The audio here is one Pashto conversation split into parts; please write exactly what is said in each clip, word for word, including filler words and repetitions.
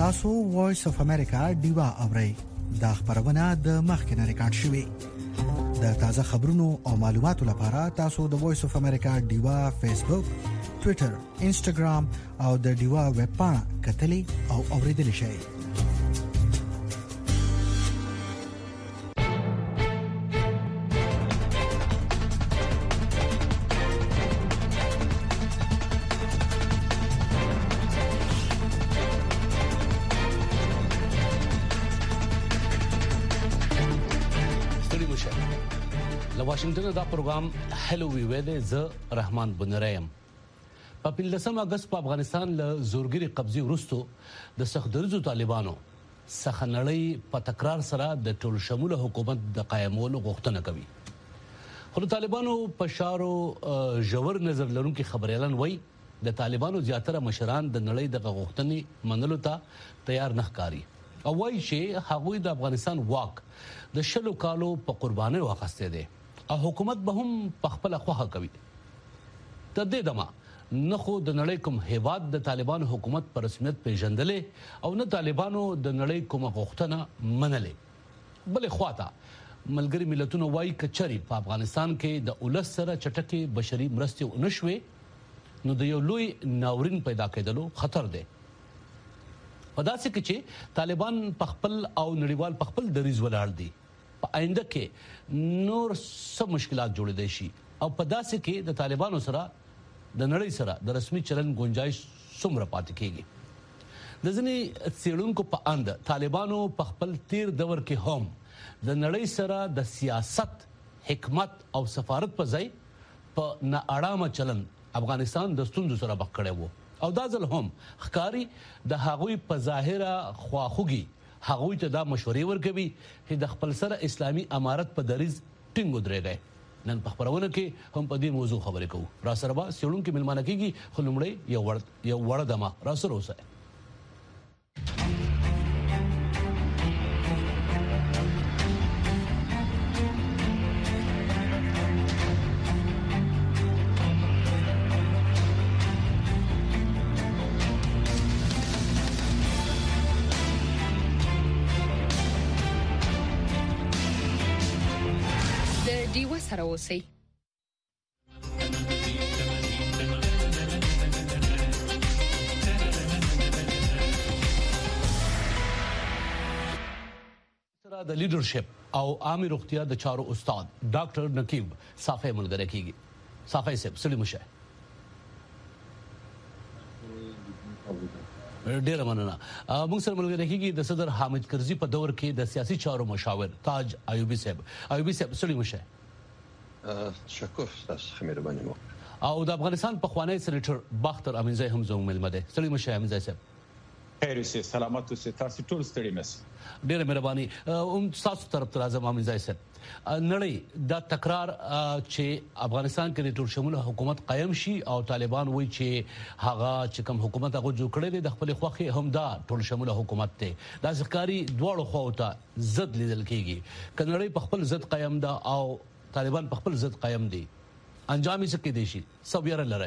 تاسو وایس اف امریکا دیوا اورئ دا خبرونه د مخکنه ریکارډ شوې د تازه خبرونو او معلوماتو لپاره تاسو د وایس اف امریکا دیوا فیسبوک ټوئیټر انسټاګرام او د دیوا ویب پاڼه کتلې او اوریدل شئ. واشنگټن دا پروګرام هلو وی ویده ز رحمان بنرایم په پنځم اگست په افغانستان له زورګری قبضه ورستو د سخدرزو طالبانو سخنړی په تکرار سره د ټول شموله حکومت د قائمولو غوښتنه کوي. خو طالبانو په شارو جوړ نظر لرونکو خبريالان وای د طالبانو زیاتره مشران د نړۍ د غوښتنې منلو ته تیار نه ښکاري او وای چې هغوی د افغانستان واک د شلو کالو په قرباني واخسته دي او حکومت به هم په خپل خوخه کوي. د دې دمه نه خو د نړۍ کوم هیواد د طالبانو حکومت پر رسمیت پیژندلې او نه طالبانو د نړۍ کوم غوښتنه منلې. بل خواته ملګری ملتونو وايي کچري په افغانستان کې د اولس سره چټکي بشري مرستې ونشوي نو د یو لوی ناورین پیدا کېدلو خطر دی. په داسې کې چې طالبان په خپل او نړیوال په خپل دریځ ولاړ دي په آینده کې نور څه مشکلات جوړې دي شي او په داسې کې د طالبانو سره د نړۍ سره د رسمي چلن گنجائش څومره پاتې کیږي. د ځینې څېړونکو په اند طالبانو په خپل تیر دور کې هم د نړۍ سره د سیاست حکمت او سفارت په ځای په ناارامه چلن افغانستان د ستونزو سره مخ کړی وو او دا ځل هم ښکاری د هغوی په ظاهره خواخوږي هغوی ته دا مشورې ورکوي چې د خپل سره اسلامي امارت په دریځ ټینګ ودرېږي. نن په خبرونه کې هم په دې موضوع خبرې کوو. را سره به څېړونکي ملمانه کېږي خو لومړی یو وړ یو وړه دمه را سره اوسئ. سره اوسئ. د لیډرشپ او عامه روغتیا د چارو استاد ډاکټر نقیب صافی ملګری کیږي. صافی صاحب سړي مشه ډیر مننه. موږ سره ملګری کیږي د صدر حامد کرزي په دور کې د سیاسي چارو مشاور تاج ایوبی صاحب. ایوبی صاحب سړي مشه شکر تاسو خمیر باندې مو او د افغانستان په خوانی سېنیټر باختر امینزای هم زموږ ملمه ده. سړي مشه امینزای صاحب خیر سي سلامات اوسئ. تاسو ټول ستړي مس ډیره مهرباني. هم تاسو طرف ته راځم امینزای صاحب. نړۍ دا تکرار چې افغانستان کې د ټول شموله حکومت قائم شي او طالبان وایي چې هغه چې کوم حکومت هغه جوړ کړی دی د خپل خوخي هم دا ټول شموله حکومت ته دا ځکاري دواړو خواته ضد لیدل کیږي. کنړۍ په خپل ضد قائم ده او طالبان په خپل ضد قائم دي. انجام یې څه کې دي شي سب یې لري.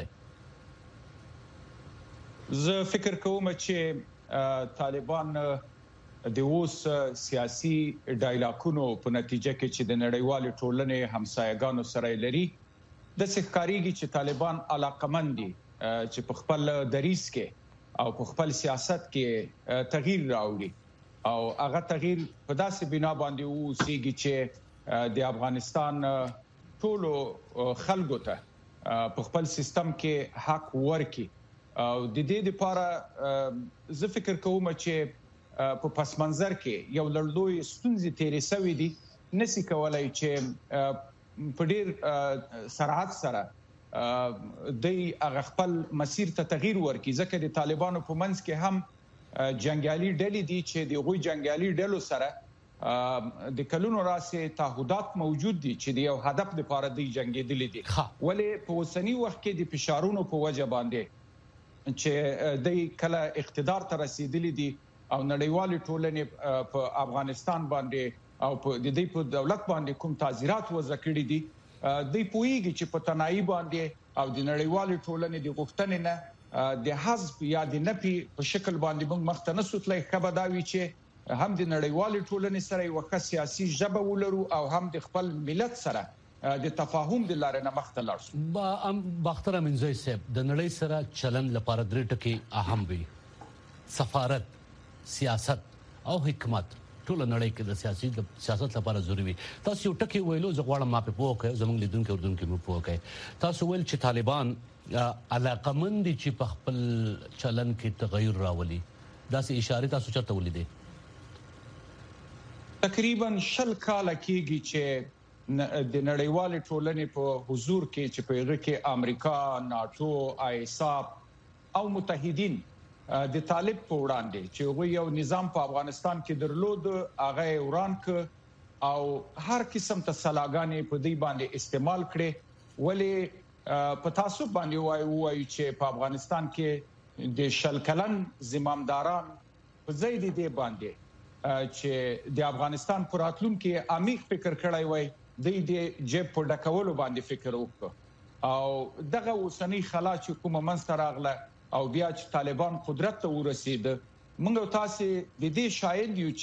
زه فکر کوم چې طالبان د اوس سیاسي ډایلاګونو په نتیجه کې چې د نړیوال ټولنې همسایګانو سره لري د ښکاریږي چې طالبان علاقمند دي چې په خپل دریځ کې او په خپل سیاست کې تغییر راوړي او هغه تغییر په داسې بنا باندې وسیږي چې د افغانستان ټولو خلکو ته په خپل سیستم کې حق ورکړي او د دې لپاره زه فکر کوم چې په پس منظر کې یو لړلوی ستونزې تیرې سوي دي نسی کولای چې په ډیر سرعت سره د هغه خپل مسیر ته تغییر ورکړي ځکه د طالبانو په منځ کې هم جنگیالي ډلې دي چې د غوي جنگیالي ډلو سره د کلونو راسه تعهدات موجود دي چې د یو هدف لپاره د جنگیدل دي ولې په اوسنی وخت کې د فشارونو په وجه باندې چې د کله اقتدار ته رسیدلي دي او نړیوال ټولنې په افغانستان باندې او په د دې په دولت باندې کوم تعزیرات وضع کړي دي د پویږي چې په تنایي باندې او د نړیوال ټولنې د غوښتنې نه د حذف یا د نفي په شکل باندې موږ مخته نسوتلای خبر داوي چې هم د نړیوال ټولنې سره یو ښه سیاسي ژبه ولرو او هم د خپل ملت سره د تفاهم د لارې نه مخته لاړ شو. با ام باختر امینځي صاحب د نړۍ سره چلن لپاره درې ټکي اهم وي: سفارت، سیاست او حکمت. ټول نړۍ کې د سیاسي د سیاست لپاره ضروري وي. تاسو یو ټکی ویلو زغواړم ما په پوهه کوي زموږ لیدونکو اردوونکو مو پوهه کوي. تاسو ویل چې طالبان علاقمند چې په خپل چلن کې تغیر راولي. دا سه اشاره تاسو چرته ولیدې؟ تقریبا شل کال کېږي چې د نړیوال ټولنې په حضور کې چې په هغه کې امریکا، ناتو، آیساپ او متحدین د طالب په وړاندې چې هغه یو نظام په افغانستان کې درلود هغه وران ک او هر قسم ته سلاګانې په دې باندې استعمال کړي. ولی په تاسو باندې وایي وایي چې په افغانستان کې د شل کلن زمامداران په ځای دي باندې چې د افغانستان پر راتلونکو عمیق فکر کړی وای د دې جيب په ډکولو باندې فکر وکړ او دغه اوسنی خلا چې کومه منځ راغله او بیا چې طالبان قدرت ته ورسید موږ تاسو د دې شاهد یو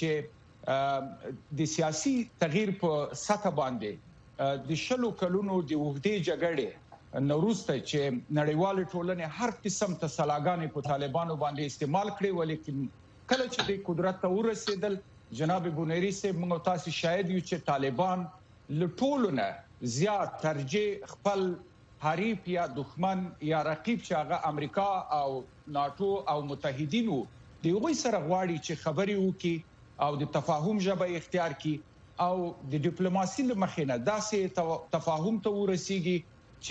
چې د سیاسي تغییر په سطح باندې د شلو کلونو د وګړي جګړې نوروسته چې نړیوال ټولنې هر قسم ته سلاګانې په طالبانو باندې استعمال کړي ولیکن کله چې د قدرت ته ورسېدل جناب بونیری سے موږ تاسو شاهد یو چې طالبان لټولونه زیات ترجیح خپل حریف یا دښمن یا رقیب چې هغه امریکا او ناتو او متحدینو د یوه سره غواړي چې خبري وکړي او د تفاهم ژبه اختیار کړي او د ډیپلوماسي لمخې نه داسې تفاهم ته ورسیږي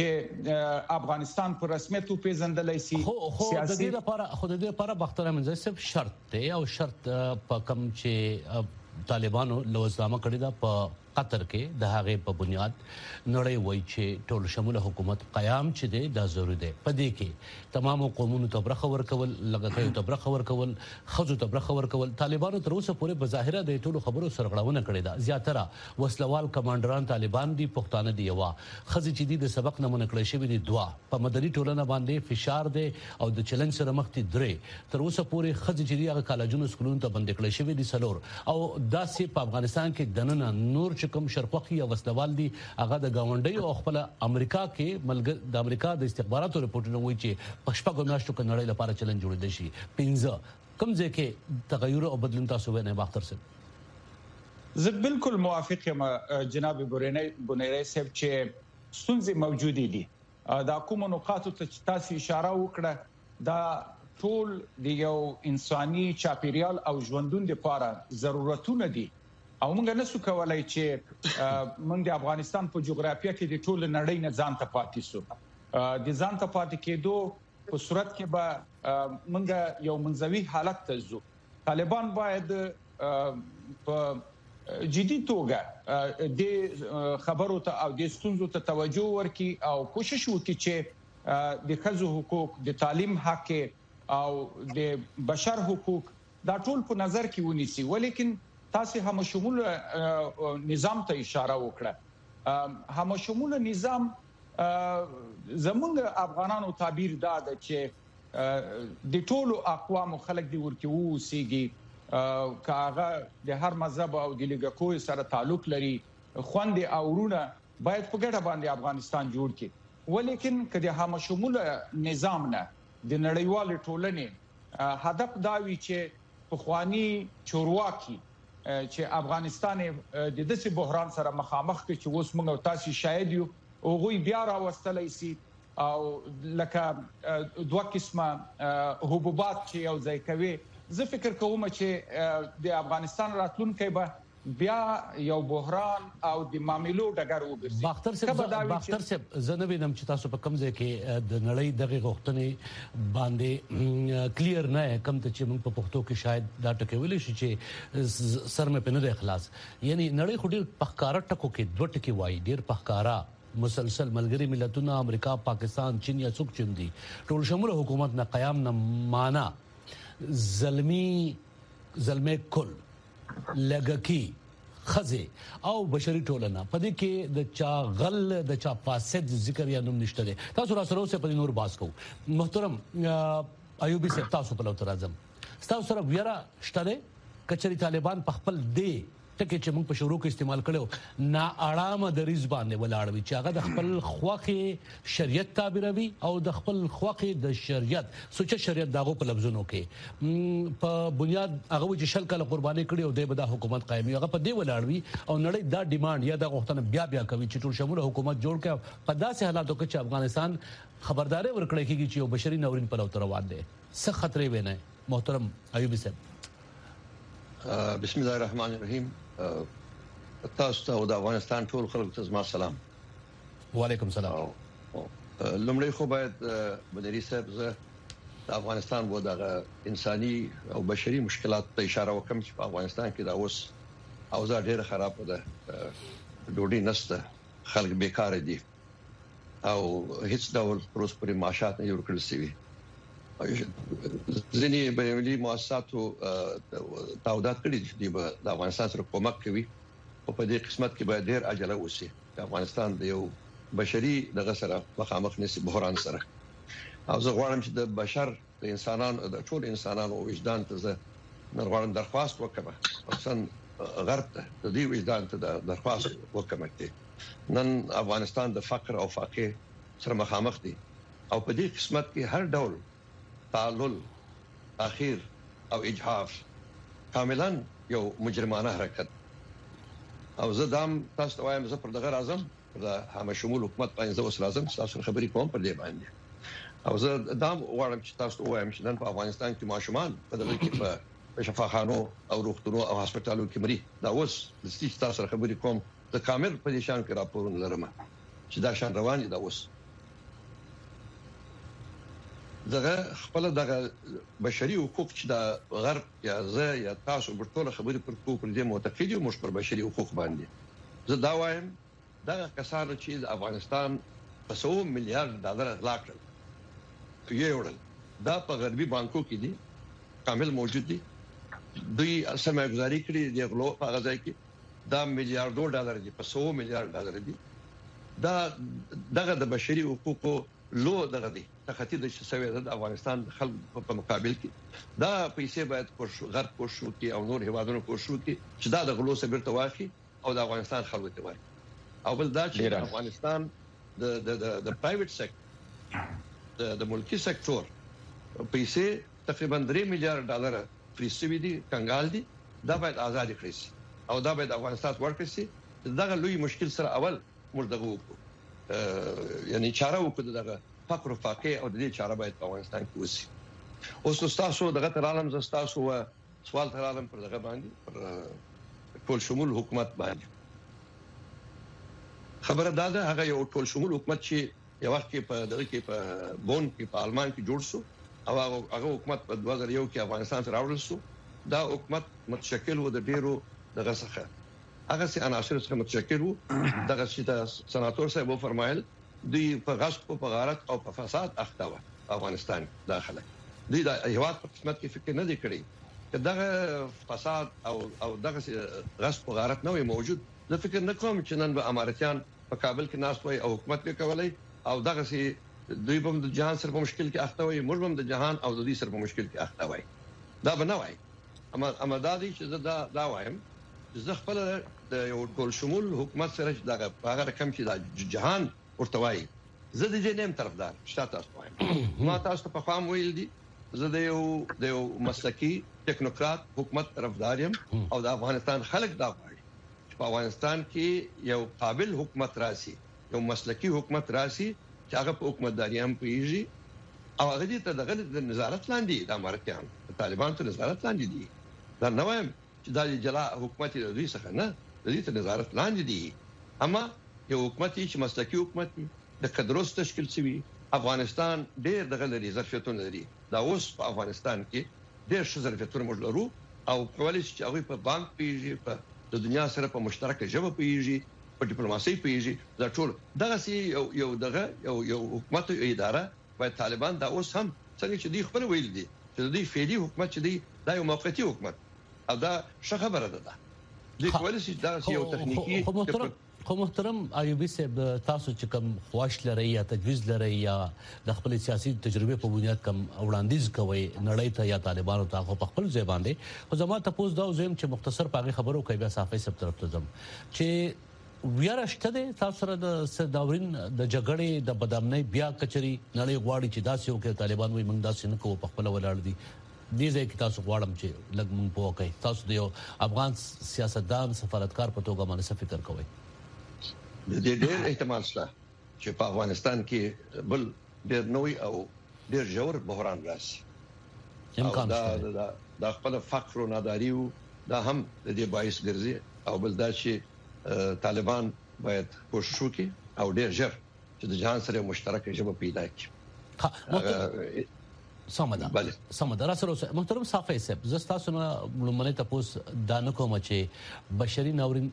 چې افغانستان پر رسمیت او پیژندلای شي. سیاسي د دې لپاره خو د دې لپاره بختر امینځي صاحب شرط دی او شرط په کم چې طالبانو لوزنامه کړی دا په قطر کې د هغه په بنیاد نړۍ وایي چې ټول شموله حکومت قیام چې دی دا ضروري دی. په دې کې تمام قومونو ته برخه ورکول، لګښتونو ته برخه ورکول، خځو ته برخه ورکول. طالبانو تر اوسه پورې بظاهره د ټولو خبرو سرغړونه کړې ده. زیاتره وسلوال کمانډران طالبان دي، پښتانه دي. یوا خځې چې دي د سبق نمونه کړې شوی دي. دوا په مدني ټولنه باندې فشار دی او د چلن سره مخ دي. درې تر اوسه پورې خځې چې دي هغه کالجونو سکولونو ته بند کړې شوی دي. سلور او داسې په افغانستان کې دننه نور کوم شرقوي یا وسلوال دي هغه د گاونډي او خپل امریکا کې ملګر د امریکا د استخباراتو رپورټونه وایي چې پښپاګو میاشتو کې نړۍ لپاره چلن جوړ دي شي. پنځه کوم ځکه تغیر او بدلون تاسو ونه باختر صاحب؟ زه بالکل موافق یم جناب بورینی بونیری صاحب چې ستونزې موجودې دي. دا کوم نقاط ته تاسو اشاره وکړه دا ټول د یو انساني چاپیریال او ژوندون لپاره ضرورتونه دي او موږ نسو کولای چې موږ د افغانستان په جغرافیه کې د ټول نړۍ نه ځان ته پاتې سو. د ځان ته پاتې کېدو په صورت کې به موږ یو منځوي حالت ته ځو. طالبان باید په جدي توګه د خبرو ته او د ستونزو ته توجه ورکړي او کوشش وکړي چې د ښځو حقوق، د تعلیم حق او د بشر حقوق دا ټول په نظر کې ونیسي. ولیکن تاسو هم شمول نظام ته اشاره وکړه. هم شمول نظام زمونږ افغانانو تعبیر دا ده چې د ټولو اقوام خلک دی ورکه وسیږي کاغه د هر مذهب او د لګکوي سره تعلق لري خوند او ورونه باید په ګډه باندې افغانستان جوړ کړي. ولیکن کله هم شمول نظام نه د نړیوال ټولنې هدف دا وی چې په خواني چورواکي چې افغانستان د داسې بحران سره مخامخ کې چې اوس موږ تاسو شاهد یو او غوي بیا راوستلای شي او لکه دوه قسمه حبوبات چې یو ځای کوي. زه فکر کوم چې د افغانستان راتلونکي به بیا یو بحران او د معاملو ډګر وګرځي. باختر صاحب باختر صاحب زنه وینم چې تاسو په کوم ځای کې د نړۍ دغه غوښتنې باندې کلیر نه کم ته چې موږ په پښتو کې شاید دا ټکی ویل شي چې سر مې پنه اخلاص یعنی نړۍ خو ډیر پخکارا ټکو کې دوه ټکی وای ډیر پخکارا مسلسل ملګری ملتونه امریکا، پاکستان، چین یا څوک چون دي ټول شموله حکومت نه قیام نه معنا زلمی زلمه کل لګکی خزه او بشري ټولنه په دې کې د چا غل د چا فاسد ذکر یا نوم نشته دي. تاسو را سره اوسه په نور باس کو. محترم ایوبي صاحب تاسو په لور راځم. تاسو سره ویرا شته کچري طالبان په خپل دی ټکي چې موږ په شروع کې استعمال کړو نا اړامه د ریز باندې ولاړوي چې هغه د خپل خوخي شریعت تعبیروي او د خپل خوخي د شریعت سوچ شریعت داغو په لفظونو کې په بنیاد هغه چې شل کله قرباني کړي او د بدا حکومت قائمي هغه په دې ولاړوي او نړۍ دا ډیماند یا دا غوښتنه بیا بیا کوي چې ټول شموله حکومت جوړ کړي په داسې حالاتو کې چې افغانستان خبرداري ورکړي کیږي چې یو بشري ناورین په لور روان دي. څه خطرې ویني محترم ایوبي صاحب؟ بسم الله الرحمن الرحیم. تاسو ته د افغانستان ټول خلکو ته زما سلام. وعلیکم سلام. لومړی خو باید بدري صاحب زه د افغانستان و د انساني او بشري مشکلات ته اشاره وکم چې په افغانستان کې دا اوس اوضاع ډېره خراب ده. ډوډۍ نشته، خلک بیکار دي او هیڅ ډول پروسپري معاشات نه ورکړل شوی. ځینې بهرني مؤسساتو تعهدات کړي دي د افغانستان سره کومک کوي او په دې قسمت کې باید ډېر عجله وشي. افغانستان د یو بشري دغه سره مخامخ نشي بحران سره. او زه غواړم چې د بشر د انسانانو د ټول انسانانو وجدان ته زه غواړم درخواست وکړم، خصوصا غرب ته د دې وجدان ته درخواست وکړم چې نن افغانستان د فقر او فاقه سره مخامخ دي او په دې قسمت کې هر ډول تعلل، اخیر او اجحاف کاملا یو مجرمانه حرکت. او زه دام تاسو ته وایم زه پر دغه راځم د هم شمول حکومت باندې زه اوس راځم تاسو خبرې کوم پر دې باندې. او زه دام غواړم چې تاسو ته وایم چې نن په افغانستان کې ماشومان په دغه کې په شفاخانو او روغتونونو او هسپتالونو کې مري. دا اوس د ستاسو تاسو خبرې کوم د کامل په دې شان کې راپورونه لرم چې دا شان روان دي. دا اوس دغه خپل دغه بشري حقوق چې د غرب یا زه یا تاسو په ټول خبرې پر کوو پر دې معتقد یو مش پر بشري حقوق باندې زه دا وایم دغه کسانو چې د افغانستان په سو میلیارډ ډالر غلا کړل یوړل دا په غربي بانکو کې دي، کامل موجود دي. دوی سمه گزاري کړې دی غلو په غځای کې دا میلیارډ ډالر دي، په سو میلیارډ ډالر دي. دا دغه د بشري حقوقو لو دغه دي تخطي د شوی د افغانستان خلک په مقابل کې دا پیسې باید کوشو غرب کوشو کې او نور هیوادونو کوشو کې چې دا د غلو سره برته واخی او د افغانستان خلکو ته وایي. او بل دا چې افغانستان د د د پرایویټ سېکټر د د ملکی سېکټور پیسې تقریبا درې میلیارډ ډالر فری سوي دي کنګال دي. دا باید آزاد کړي او دا باید افغانستان ورکړي شي. دغه لوی مشکل سره اول موږ دغه وکړو یعنی چاره وکړو دغه فقر او فاقه او د دې چاره باید په افغانستان کې وشي. اوس تاسو دغه ترالم ز تاسو سوال ترالم پر دغه باندې پر ټول شمول حکومت باندې خبره ده ده هغه یو ټول شمول حکومت چې یو وخت کې په دغه کې په بون کې په آلمان کې جوړ شو او هغه حکومت په دوه زره یو کې افغانستان ته راوړل شو. دا حکومت متشکل و د ډیرو دغه څخه هغه سي عناصر څخه متشکل وو. دغه چې د سناتور صاحب فرمایل دوی په غصب په غارت او په فساد اخته و افغانستان داخله. دوی د هیواد په قسمت کې فکر نه دی کړی چې دغه فساد او او دغه غصب او غارت نه وي موجود. زه فکر نه کوم چې نن به اماراتیان په کابل کې ناست وي او حکومت وکولای او دغه سي دوی په د جهان سره په مشکل کې اخته وي، موږ هم د جهان او د دې سره په مشکل کې اخته وي. دا به نه وای. اما اما دا دي چې دا دا وایم زه خپل د یو ټول شمول حکومت سره دغه هغه رقم چې د جهان ورته وای زه د دې نیم طرفدار شته وایم. ما تاسو په فهم ویل دي زه د یو د یو مسلکی ټیکنوکرات حکومت طرفدار یم او د افغانستان خلک دا غواړي چې په افغانستان کې یو قابل حکومت راشي، یو مسلکی حکومت راشي چې هغه په حکومتداري هم پیږي او هغه دې ته دغه د نظارت لاندې د اماراتیان طالبان ته نظارت لاندې دي. دا نه وایم چې دا جلا حکومت د دوی څخه نه د دې ته نظارت لاندې دي. اما یو حکومت چې مسلکی حکومت د قدروس تشکیل شوی افغانستان ډېر دغه لري ظرفیتونه لري. دا اوس په افغانستان کې ډېر ښه ظرفیتونه موږ لرو او کولای شي چې هغه په بانک پیږي، په د دنیا سره په مشترکه ژبه پیږي، په ډیپلوماسي پیږي. دا ټول دغه سي یو یو دغه یو یو حکومت او اداره باید طالبان دا اوس هم څنګه چې دی خپل ویل دي چې دی فعلی حکومت چې دی دا یو موقتی حکومت او دا ښه خبره ده. د کوالسي دا یو تخنیکی خو محترم ایوبي صاحب تاسو چې کوم خواش لري یا تجویز لري یا د خپل سیاسي تجربه په بنیاد کوم وړاندیز کوي نړۍ ته یا طالبانو ته خو په خپل ځای باندې خو زما ته پوز دا زم چې مختصر پاغي خبرو کوي بیا صافي سب طرف ته زم چې ویرشته ده تاسو سره د سداورین د جګړې د بدامنۍ بیا کچري نړۍ غواړي چې داسې وکړي طالبان وي موږ داسې نه کوو په خپل ولاړ دي دې ځای کې تاسو غواړم چې لږ مونږ پوه کړئ تاسو د یو افغان سیاستدان سفارتکار په توګه باندې څه فکر کوئ د دې ډېر احتمال شته چې په افغانستان کې بل ډېر نوې او ډېر ژور بحران راشي امکان شته دا د خپل فقر او ناداري دا هم د دې باعث ګرځي او بل دا چې طالبان باید کوشش وکړي او ډېر ژر چې د جهان سره مشترکه ژبه پیدا کړي سمدا سمدا راسره محترم صافي صاحب زستا سونه لمنه تاسو دانه کوم چې بشري ناورین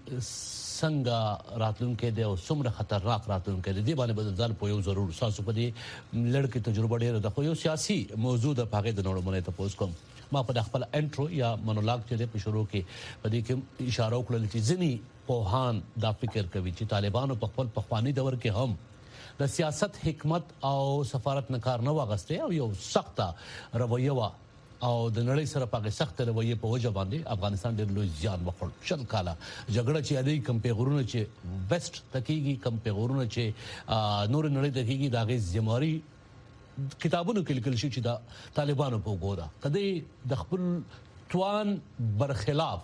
څنګه راتلونکو دی او څومره خطرناک راتلونکو دی باندې بدل ځل پویو ضرور تاسو په دې لړ کې تجربه ډیره د خو یو سیاسي موضوع د پاګه د نړۍ لمنه تاسو کوم ما په خپل انټرو یا مونولاګ چې په شروع کې په دې کې اشاره وکړل چې ځنی پوهان دا فکر کوي چې طالبانو په خپل پخوانی دور کې هم د سیاست حکمت او سفارت نکار نه واغسته او یو سخت رویه وا او د نړۍ سره پاګه سخت رویه په وجه باندې افغانستان ډېر لوی ځان وکړ شل کاله جګړه چې علي کم پیغورونه چې ویسټ تکیږي کم پیغورونه چې نور نړۍ تکیږي دا غي زماري کتابونو کې لیکل شي چې دا طالبانو په ګودا کدی د خپل توان برخلاف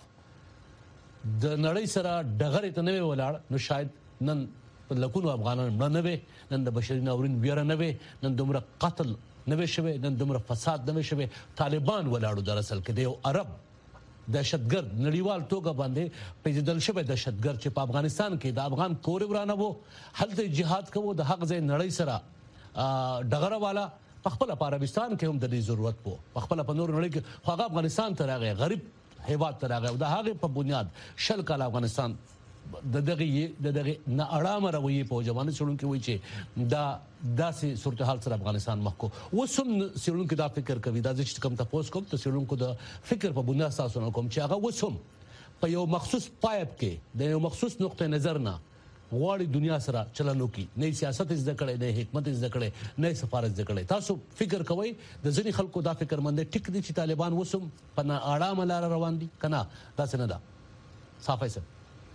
د نړۍ سره ډغره ته نه ولاړ نو شاید نن لکونو افغانان نه وي نن د بشري ناورین ویره نه وي نن دومره قتل نه وي شوی نن دومره فساد نه وي شوی طالبان ولاړو در اصل کې د عرب دهشتګرد نړیوال توګه باندې پیژندل شوی دهشتګرد چې په افغانستان کې د افغان کور ورانه وو هلته جهاد کوو د حق ځای نړۍ سره ډغره والا په خپل عربستان کې هم د دې ضرورت وو په خپل په نور نړۍ کې خو افغانستان ته راغی غریب هیواد ته راغی د هغه په بنیاد شل کال افغانستان د دغه د دغه نه اړه رویه په ځواني سړون کې وایي چې دا داسې صورتحال سره افغانستان مخ کو وسم سړون کې دا فکر کوي دا چې کوم تاسو کوم ته سړون کو د فکر په بنیاد تاسو نه کوم چې هغه وسم په یو مخصوص پایپ کې د یو مخصوص نقطه نظر نه غواړي دنیا سره چلنو کې نه سیاست زده کړي نه حکمت زده کړي نه سفارت زده کړي تاسو فکر کوئ د ځینې خلکو دا فکر مند ټیک دي چې طالبان وسم په نه اړه ملار روان دي کنه دا څنګه ده صافي سره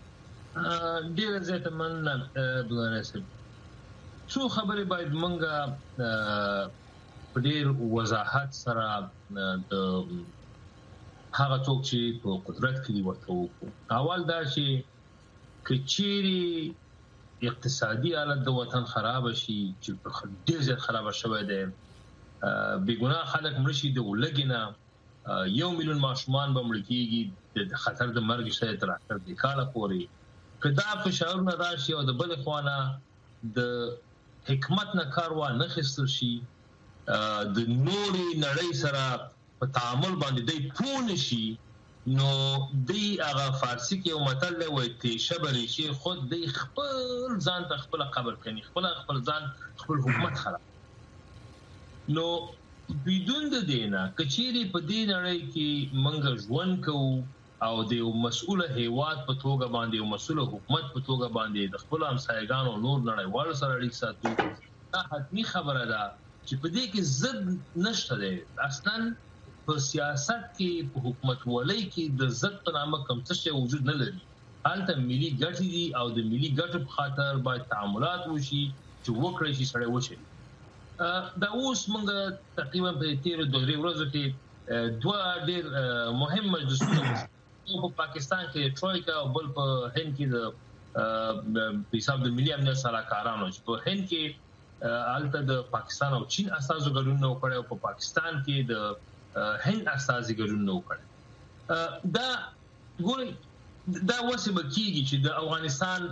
ډیر زیات مننه دوه سره څو خبرې باید مونږه په ډیر وضاحت سره د هغه څوک چې په قدرت کې ورته وکړو اول دا چې کچيري اقتصادي حالت د وطن خراب شي چې ډیر زیات خراب شوی دی بیګناه خلک مرشي د ولګینا یو میلیون ماشومان به مړ کیږي د خطر د مرګ شته تر اخر د کاله پورې کدا فشارونه راشي او د بل خوانه د حکمت نه کاروا نه خستل شي د نوري نړۍ سره په تعامل باندې دی پون شي نو دی هغه فارسی کې یو متل دی وایي چې شبري شي خود دی خپل ځان ته خپل قبر کوي خپل خپل ځان خپل حکومت خراب نو بدون د دینه کچيري په دې نړۍ کې منګ ژوند کوو او د یو مسؤل هیواد په توګه باندې یو مسؤل حکومت په توګه باندې د خپل همسایګانو نور نړیوالو سره اړیکې ساتو دا حتمی خبره ده چې په دې کې ضد نشته دی اصلا په سیاست کې په حکومت ولۍ کې د ضد په نامه کوم څه وجود نه لري هلته ملي ګټې دي او د ملي ګټو په خاطر باید تعاملات وشي چې وکړي شي سره وشي دا اوس موږ تقریبا په تیر دوه ورځې کې دوه ډېر مهم مجلسونه په پاکستان کې ټرويکا او بل په هند کې د حساب د ملي امنیت سلاکارانو چې په هند کې الته د پاکستان او چین اساسو ګډون نو کړو او په پاکستان کې د هند اساسي ګډون نو کړو دا ګوري دا وسه بکیږي چې د افغانستان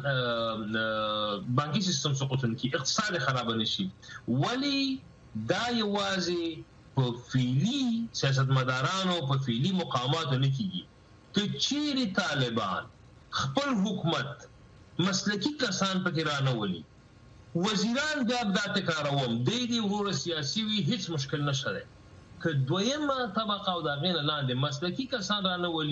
بانکي سیستم سقوطن کې اقتصاد خراب نشي ولی دا یوازې په فعلی سیاستمدارانو په فعلی مقاماتو نه کیږي که چیرې طالبان خپل حکومت مسلکی کسان پکې رانولي وزیران بیا دا تکراروم د دې ورور سیاسي وی هیڅ مشکل نشته که دویمه طبقه او دا غین لاندې مسلکی کسان رانولي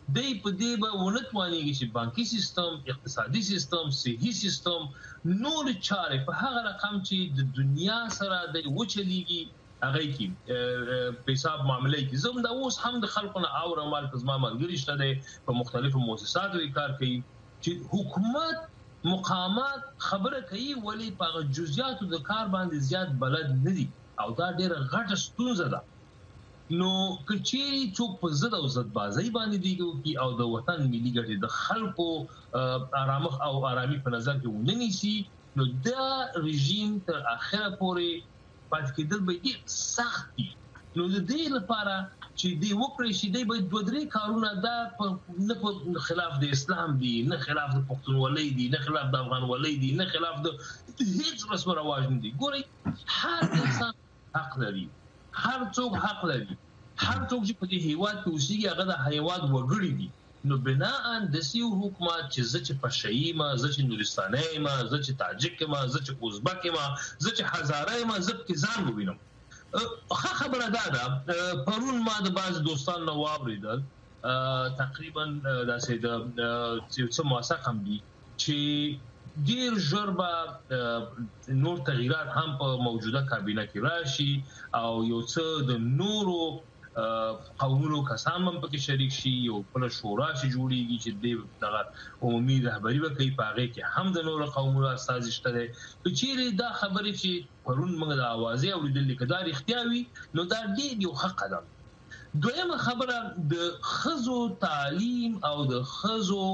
دې په دې به ونتوانيږي چې بانکي سیستم، اقتصادي سیستم، صحي سیستم، نور چارې په هغه رقم چې د دنیا سره د وچلېږي هغه کې په حساب معاملې کې زموږ د اوس هم د خلکو نه اور عمل په ځما ملګری شته دي په مختلفو مؤسساتو کې کار کوي چې حکومت مقامات خبره کوي ولی په جزئیاتو د کار باندې زیات بلد نه دي او دا ډېر غټه ستونزه ده. نو کچېری څوک په زړه او زړه بازي باندې دیږي او د وطن ملي ګټې د خلکو آرامخ او آرامي په نظر کې وننيسي نو دا رژیم تر اخره پورې پات کېدل به ډېر سخت دي. نو د دې لپاره چې دی وکړي شي دی به دوه درې کارونه دا نه په خلاف د اسلام دي، نه خلاف د پښتونولۍ دي، نه خلاف د افغانولۍ دي، نه خلاف د هیڅ رسم رواج نه دي. ګوري هر انسان حق لري، هر څوک حق لري، هر څوک چې په دې هیواد کې اوسېږي هغه د هیواد وګړي دي. نو بناء د سیو حکومت چې زه چې پښایي ما، زه چې نورستاني ما، زه چې تاجک ما، زه چې ازبک ما، زه چې هزاره ما، زه کې ځان ووینم. ښه خبره ده ده پرون ما د بعض دوستان نو واوریدل تقریبا داسې د څه موثق هم دي چې ډیر ژر به نور تغییرات هم په موجوده کابینه کې راشي او یو څه د نورو قومونو کسان هم پکې شریک شي، یو بل شورا شي جوړیږي چې د عمومي رهبری وکړي، په هغه کې هم د نورو قومونو استازي شته دي. چیرې دا خبرې چې پرون موږ د اوازې اوریدلې کدا اختیار وي نو دا ډېر یو ښه قدم. دویمه خبره د ښځو تعلیم او د ښځو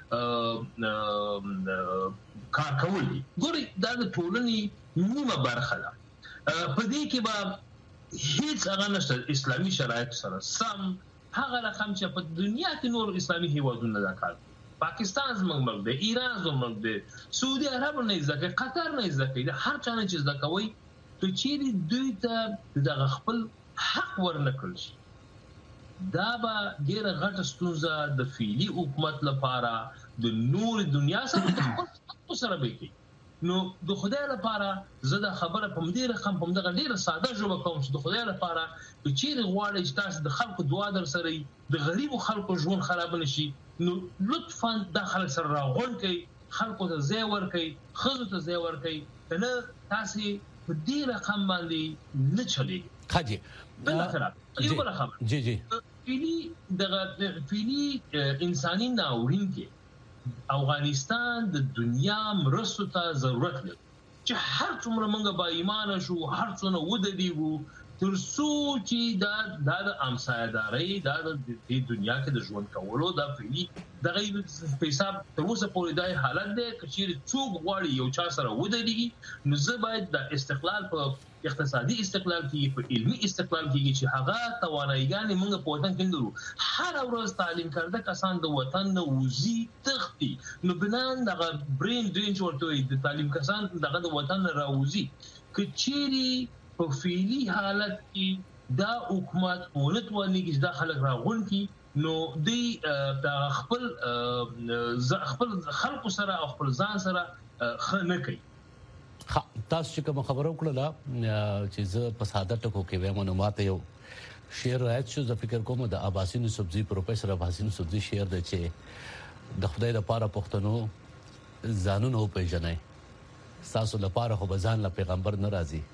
کار کول دي. ګورئ دا د ټولنې نیمه برخه ده، په دې کې به هیڅ هغه نشته اسلامي شرایط سره سم هغه رقم چې په دنیا کې نور اسلامي هیوادونه دا کار کوي. پاکستان زموږ ملک دی، ایران زموږ ملک دی، سعودي عرب نه زده کوي، قطر نه زده کوي، هر چا نه چې زده کوي ته چیرې دوی ته د خپل حق ورنکړل شي دا به ډېره غټه ستونزه د فعلي حکومت لپاره د نور دنیا سره د خپل سره به کوي. نو د خدای لپاره زه دا خبره په دې رقم په دغه ډیره ساده ژبه کوم چې د خدای لپاره چې چیرې غواړئ چې تاسو د خلکو دعا در سره د غریبو خلکو ژوند خراب نشي نو لطفا د خلک سره راغون کوي، خلکو ته ځای ورکړي، ښځو ته ځای ورکړي، نه تاسو په دې رقم باندې نه چلیږي. حاجی بل خبره یو بل خبره جی جی فعلی دغه فعلی انساني ناورین کې افغانستان د دنیا مرستو ته ضرورت لري چې هر څومره موږ با ایمان شو، هر څونه ودرېږو تر څو چې دا د همسایه‌دارۍ دا د دنیا کې د ژوند کولو دا فعلي دغه په حساب تر اوسه پورې دا حالت دی چې چیرې څوک غواړي یو چا سره ودرېږي نو زه باید د استقلال په اقتصادي استقلال کې، په علمي استقلال کې چې هغه توانایګانې موږ په وطن کې لرو. هر ورځ تعلیم کرده کسان د وطن نه وزي تختی نو بنان دغه برین درینج ورته د تعلیم کسان دغه د وطن نه راوزي که چیرې په فعلي حالت کې دا حکومت ونتواني چې دا خلک راغون کی نو دی د خپل خپل خلکو سره او خپل ځان سره خنه کوي. تاسو چې کوم خبرو کړله چې زه په ساده ټکو کې وایم نو ماته یو شعر راځي چې زه فکر کوم د عباسین سبزی پروفیسور عباسین سبزی شعر دی چې د خدای لپاره پښتنو ځانونه پیژنئ تاسو لپاره خو بزان له پیغمبر ناراضي.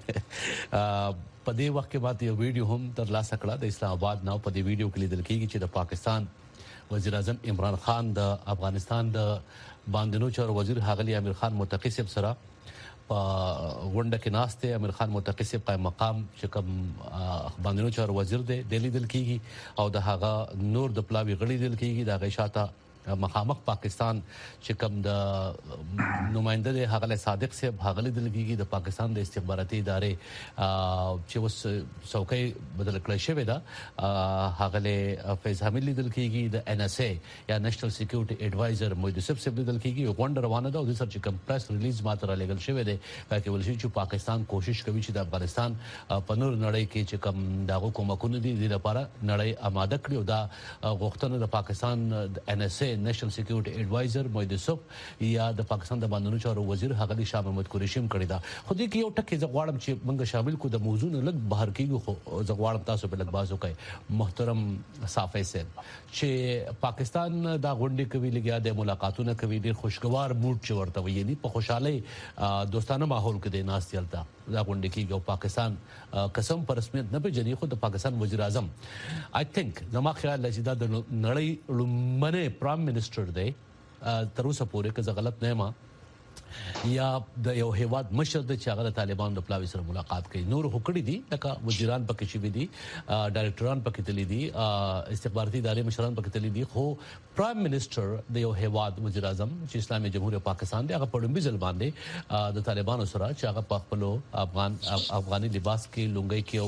په دې وخت کې ماته یو ویډیو هم ترلاسه کړه د اسلام آباد نه. په دې ویډیو کې لیدل کېږي چې د پاکستان وزیر اعظم عمران خان د افغانستان د باندنو چارو وزیر هغلی امیر خان متقی صاحب سره په غونډه کې ناشته. امیر خان متقی صاحب قائم مقام چې کوم باندنو چارو وزیر دی د لیدل کېږي او د هغه نور د پلاوی غړي لیدل کېږي د غیشاته مخامخ پاکستان چې کوم د نماینده دی هغه صادق صاحب هغه لیدل کېږي د پاکستان د استخباراتي ادارې چې اوس څوکۍ بدل کړی شوی دا هغه فیض حمید لیدل کېږي د ان اس ای یا نېشنل سکیورټي ایڈوایزر موحد یوسف صاحب لیدل کېږي. غونډه روانه ده او د سر چې کوم پریس ریلیز ماته را لګل شوی دی پکې ولشي چې پاکستان کوشش کوي چې د افغانستان په نور نړۍ کې چې کوم دغه کومکونه دي د لپاره نړۍ آماده کړي او دا غوښتنه د پاکستان د ان اس ای نېشنل سکیورټي ایڈوایزر موحد یوسف یا د پاکستان د بانونو چارو وزیر هغه د شاه محمود قریشی هم کړی دا خو دې کې یو ټکی زغواړم چې موږ شامل کو د موضوع نه لګ بهر کیږو خو زغواړم تاسو په لګ بازو کوي محترم صافی صاحب چې پاکستان دا غونډې کوي لګیا د ملاقاتونو کوي ډېر خوشگوار موډ چې ورته وي یعنی په خوشاله دوستانه ماحول کې د ناس چلتا دا غونډې کیږي او پاکستان قسم پر رسمیت نه پیژني خو د پاکستان وزیر اعظم آی تھنک زما خیال لږ دا د نړۍ لومړی پرایم منسٹر دی تر اوسه پورې که زه غلط نه یم یا د یو هیواد مشر د چې هغه د طالبانو د پلاوي سره ملاقات کوي نور هکړي دي لکه وزیران پکې شوي دي ډایرکټران پکې تللي دي استخباراتي ادارې مشران پکې تللي دي خو پرایم منسٹر د یو هیواد وزیر اعظم چې اسلامي جمهوریت پاکستان دی هغه په لومبي ځل باندې د طالبانو سره چې هغه په خپل افغان افغاني لباس کې لونګي کې او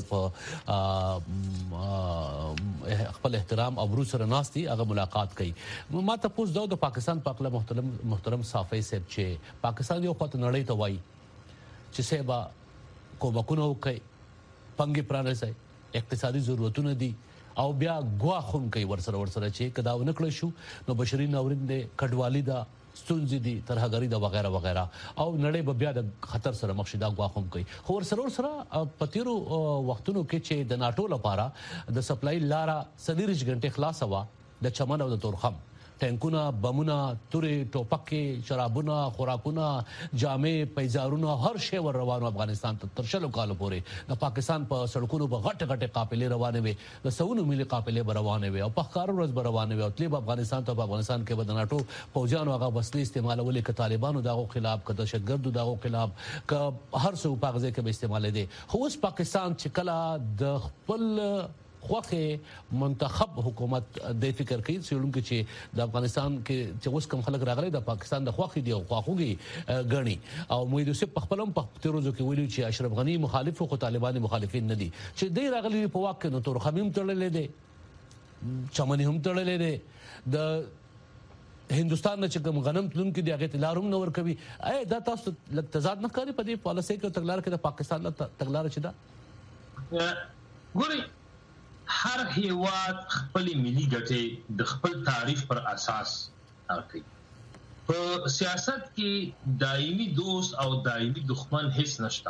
په خپل احترام او برو سره ناس دي هغه ملاقات کوي ما ته پوس دا د پاکستان په خپل محترم محترم صافی صاحب چې پاکستان یو خاطر نړۍ ته وایي چې سبا کومکونه کوي پنګي پرانځي اقتصادي ضرورتونه دي او بیا غواخون کوي ورسره ورسره چې کدا ونکړ شو نو بشري ناورین دي کډوالي دا ستونزې دي ترهګری دا وغیرہ وغیرہ او نړۍ به بیا د خطر سره مخ شي دا غواخون کوي خو ورسره ورسره پتیرو وختونو کې چې د ناټو لپاره د سپلای لارا سديرش غنټه خلاص وا د چمن او د تورخم ټانکونه بمونه تورې ټوپکې شرابونه خوراکونه جامې پیزارونه هر شی ور روانو افغانستان ته تر شلو کال پورې د پاکستان په سړکونو به غټ غټ قافلې روانې وي د سونو ملي قافلې به روانې وي او په ښکار ورځ به روانې وي او تلی افغانستان ته په افغانستان کې به د ناټو فوجانو هغه وسلې استعمالولې ک طالبانو دغه خلاف ک دهشتګردو دغه خلاف ک هر څه په غزه کې به استعمال دي خو اوس پاکستان چې کله د خپل خوخه منتخب حکومت د فکر کوي چې چې د افغانستان کې چې اوس کوم خلک راغلي د پاکستان د خوخه دی او خوخوږي غني او موحد یوسف په خپلم په تیروزو کې ویلي چې اشرف غنی مخالف او طالبان مخالفین نه دي چې دوی راغلي په واقع نو تور خمیم تړلې دي چمنی هم تړلې دي د هندستان نه چې کوم غنم تلون کې دی هغه تلاروم نور کوي اے دا تاسو لک تضاد نه کوي په دې پالیسي کې تګلار کې د پاکستان له تګلار چي دا ګوري هر هیواد خپل ملي ګټې د خپل تاریخ پر اساس کوي په سیاست کې دایمي دوست او دایمي دښمن هیڅ نشته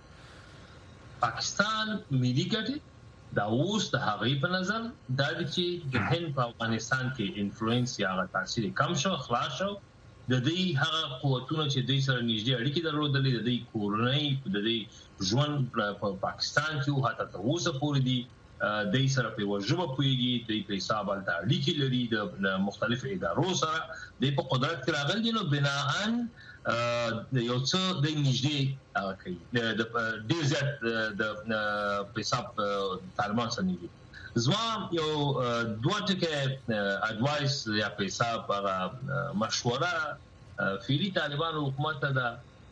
پاکستان ملي ګټې دا اوس د هغې په نظر دا چې د هند په افغانستان کې انفلوئنس یا تاثیر کم شو خلاص شو د دې هغه قوتونو چې دوی سره نږدې اړیکې درلودلې د دې کورنۍ د دې ژوند په پاکستان کې هغه ته اوسه پورې دي د سره په وجوبه پويږي د په حساب د اړیکې لري د مختلفو ادارو سره د په قدرت کې راغلي نو بناءن د یو څه د نږدې کوي د ډیر زیات د په حساب طالبان سره نږدې زما یو دوه ټکي اډوایس یا په حساب هغه مشوره فعلی طالبان حکومت ته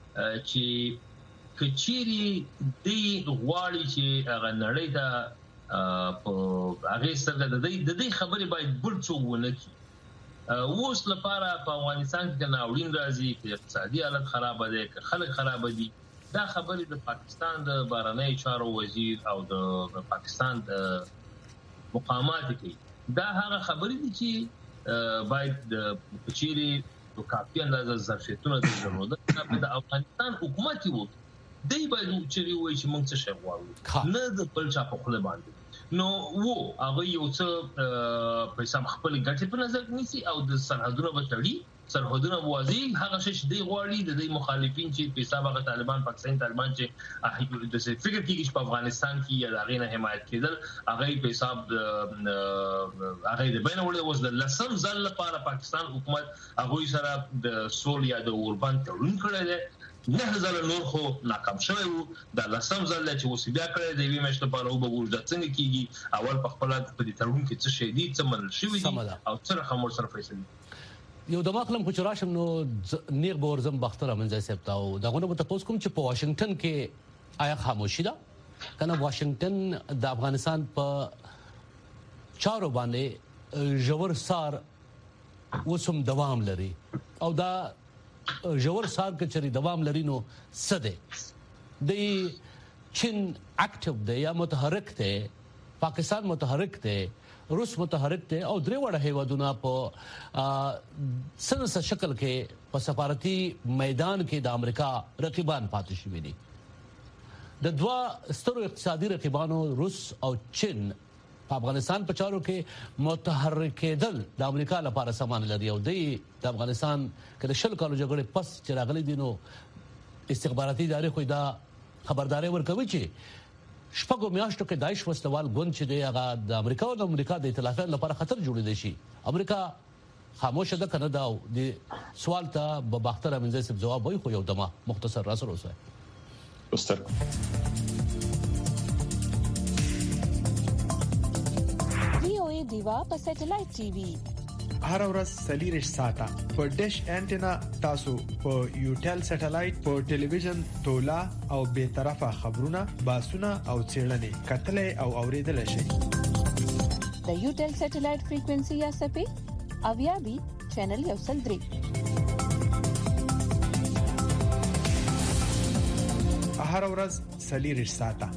چې کچيري دی غواړي چې هغه نړۍ ته په هغه سره د دې د دې خبرې باید بل څه ونه کی اوس لپاره په افغانستان کې ناوړین راځي چې اقتصادي حالت خراب دي که خلک خراب دي دا خبرې د پاکستان د بهرنی چارو وزیر او د پاکستان د مقامات کې دا هغه خبرې دي چې باید د کچيري د کافي اندازه ظرفیتونه د ضرورت د افغانستان حکومت وو دی باید چې وایي چې موږ څه شي غواړو نه د بل چا په خپل باندې نو وو هغه یو څه په سم خپل ګټې په نظر نیسي او د سرحدونو په تړي سرحدونه وازي هغه شي چې دی غواړي د دې مخالفین چې په حساب هغه طالبان پاکستان طالبان چې د څه فکر کوي چې په افغانستان کې یا دغه نه حمایت کېدل هغه په حساب هغه د بین وړي اوس د لسم ځل لپاره پاکستان حکومت هغه سره د سول یا د اوربان تړون کړی دی نه هزار نور خو ناکام شوی وو د لسم ځل چې اوس بیا کړی دی وی مشته په لور به ورځ څنګه کیږي اول په خپل په دې تړون کې څه شي دي څه منل شوی دي او څه رقم ور سره فیصله یو د ماخلم خو راشم نو نیغ به ورزم بختره منځه سپتاو دغه نو تاسو کوم چې په واشنگټن کې آیا خاموشي ده کنه واشنگټن د افغانستان په چارو باندې ژور سار وسم دوام لري او دا ژور سار کې چری دوام لري نو سده د چین اکټیو دی یا متحرک دی پاکستان متحرک دی، روس متحرک دی او درې وړه هیوادونه په سنس شکل کې په سفارتي میدان کې د امریکا رقیبان پاتې شوي دي. د دوه سترو اقتصادي رقیبانو روس او چین په افغانستان په چارو کې متحرک کېدل د امریکا لپاره سامان لري او د افغانستان کې د شل کالو جګړې پس چې راغلي دي نو استخباراتي ادارې خو دا خبرداري ورکوي چې شپږو میاشتو کې داعش وسلوال ګوند چې دی هغه د امریکا او د امریکا د ائتلافیانو لپاره خطر جوړېدلی شي. امریکا خاموشه ده کنه دا د سوال ته به باختر امینځي صاحب جواب وایي خو یو دمه مختصر را سره اوسه. استاد وی او ای دیوا په سټلایټ ټي وي هر ورځ سلیریش ساته په ډیش انټینا تاسو په یوټل سټلایټ په ټلویزیون تولا او به طرفه خبرونه باسونه او چیرلنې کتلې او اوریدل شي. د یوټل سټلایټ فریکوئنسي یا سپې اویا بي چینل یو سل درې هر ورځ سلیریش ساته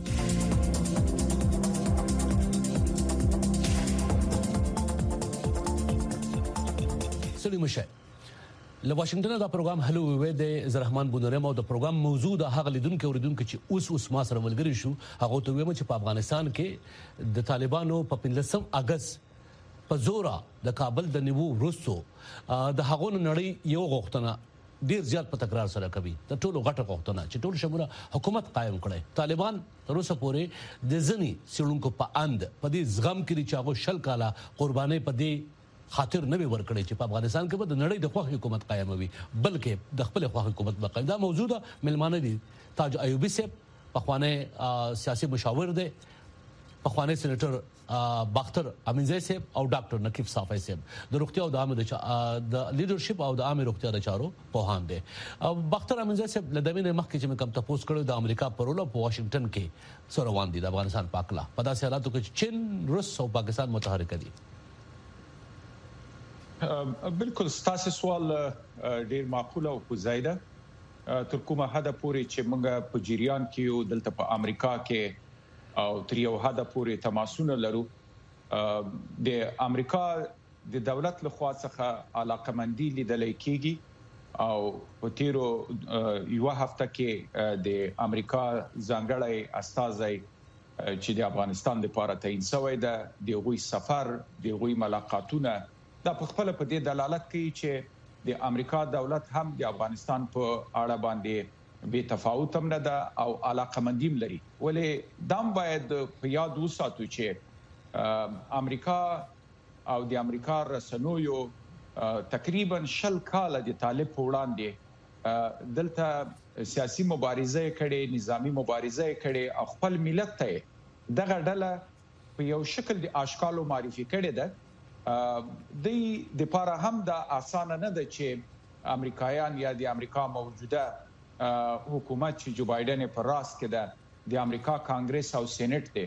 سلام مشه له واشنگټن دا پروګرام هلو وې د زرحمان بونرم او د پروګرام موضوع د هغه لیدونکو اوریدونکو چې اوس اوس ما سره ملګری شو هغه ته ویم چې په افغانستان کې د طالبانو په پنځم اگست په زورا د کابل د نیو روسو د هغو نړۍ یو غوښتنه ډیر زیات په تکرار سره کوي د ټولو غټه غوښتنه چې ټول شموله حکومت قائم کړي. طالبان تر اوسه پورې د ځنی سړونکو په اند په دې زغم کې چې هغه شل کاله قرباني په دې خاطر نه ورکړي چې په افغانستان کې به د نړۍ د خوخ حکومت قائموي بلکې د خپل خوخ حکومت بقاعده موجوده ملمانه دي. تاج ایوبی صاحب پخوانه سیاسي مشاور دی، پخوانه سېنیټر باختر امینځي صاحب او ډاکټر نقیب صافی صاحب د روغتیا او د عامه د لیډرشپ او د عامه روغتیا د چارو په هان دي. باختر امینځي صاحب لدمنه مخکې چې کوم تاسو کړو د امریکا پرول په واشنگټن کې سره روان دي د افغانستان پاکلا په داسې حالاتو کې چین، روس او پاکستان متحرک دي. بالکل ستاسو سوال ډیر معقول او زیاده تر کومه حد پورې چې موږ په جریان کې او دلته په امریکا کې او تر یو حد پورې تماسونه لرو. د امریکا د دولت له خوا څخه علاقمندي لیدل کېږي او په تیرو یو هفته کې د امریکا ځانګړی استازي چې د افغانستان لپاره تعین شوی ده د غوي سفر د غوي ملاقاتونه دا په خپل په دې دلالت کوي چې د امریکا دولت هم د افغانستان په اړه باندې بے تفاوت هم نه ده او علاقمندیم لري. ولې دام باید په یاد وساتو چې امریکا او د امریکا رسنویو تقریبا شل کال د طالب په وړاندې دلته سیاسي مبارزه کړي، نظامی مبارزه کړي او خپل ملت ته دغه ډله په یو شکل د اشکالو معرفي کړي ده. د دې لپاره هم دا اسانه نه ده چې امریکایان یا د امریکا موجوده حکومت چې جو بایدن پر راس کې ده د امریکا کانګرس او سېنات ته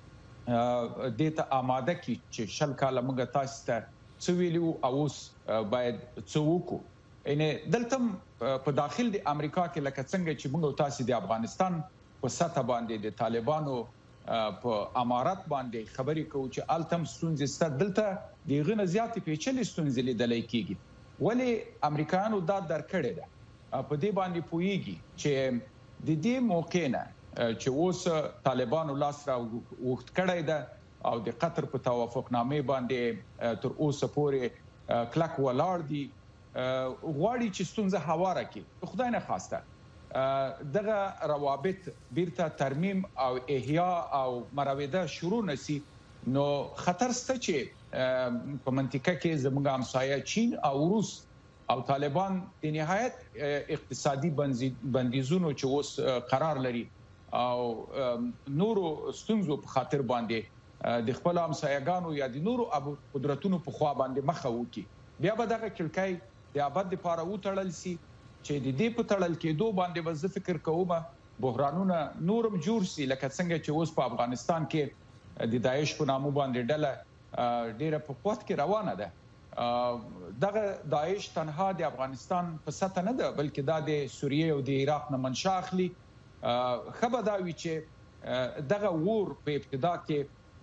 د ته آماده کی چې شل کاله موږ تاسو ته څویلو او اوس باید څوکو ان دلته په داخل د امریکا کې لکه څنګه چې موږ تاسو د افغانستان په سطح باندې د طالبانو په امارات باندې خبرې کوي چې التم ستونزې ست دلته دغه نه زیاتې پیچلې ستونزې لیدل کېږي. ولی امریکایانو دا درکړې ده په دې باندې پوېږي چې د دې موقع نه چې اوس طالبانو لاس را وخت کړی ده او د قطر په توافقنامه باندې تر اوسه پورې کلک ولاړ دي غواړي چې ستونزه هواره کړي. خدای نه خواسته دغه روابط بیرته ترمیم او احیا او مراوده شروع نسی نو خطر ست چې په منطقه کې زموږ همسایه چین او روس او طالبان د نهایت اقتصادي بندیزونو چې اوس قرار لري او نورو ستونزو په خاطر باندې د خپل همسایګانو یا د نورو قدرتونو په خوا باندې مخه وکړي. بیا به دغه کلکای د ابد لپاره وټړل سي چې د دې په تړل کېدو باندې وز فکر کوم بحرانونه نورم جوړ سي لکه څنګه چې اوس په افغانستان کې د داعش په نامو باندې ډله ډیره په قوت کې روانه ده. دغه داعش تنها د افغانستان په سطح نه ده بلکې دا د سوریه او د عراق نه منشأ اخلي. خبر دا وی چې دغه ور په ابتدا کې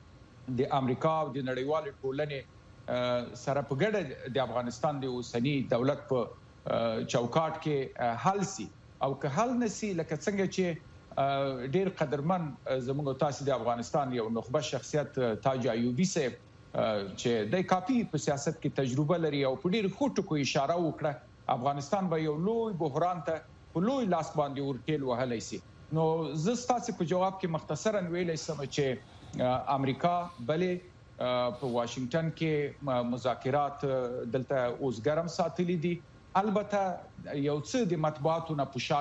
د امریکا او د نړیوال ټولنې سره په ګډه د افغانستان د اوسنی دولت په چوکاټ کې حل سي او که حل نسی لکه څنګه چې ډیر قدرمن زموږ تاسو د افغانستان یو نخبه شخصیت تاج ایوبی صاحب چې د کاپی په سیاست کې تجربه لري او په ډیر خوټو کو اشاره وکړه افغانستان به یو لوی بحران ته په لوی لاس باندې ورټیل وهلی سي. نو زه ستاسو په جواب کې مختصرا ویلی سم چې امریکا بلې په واشنگټن کې مذاکرات دلته اوس ګرم ساتلي دي. البته یو څه د مطبوعاتو نه پوښا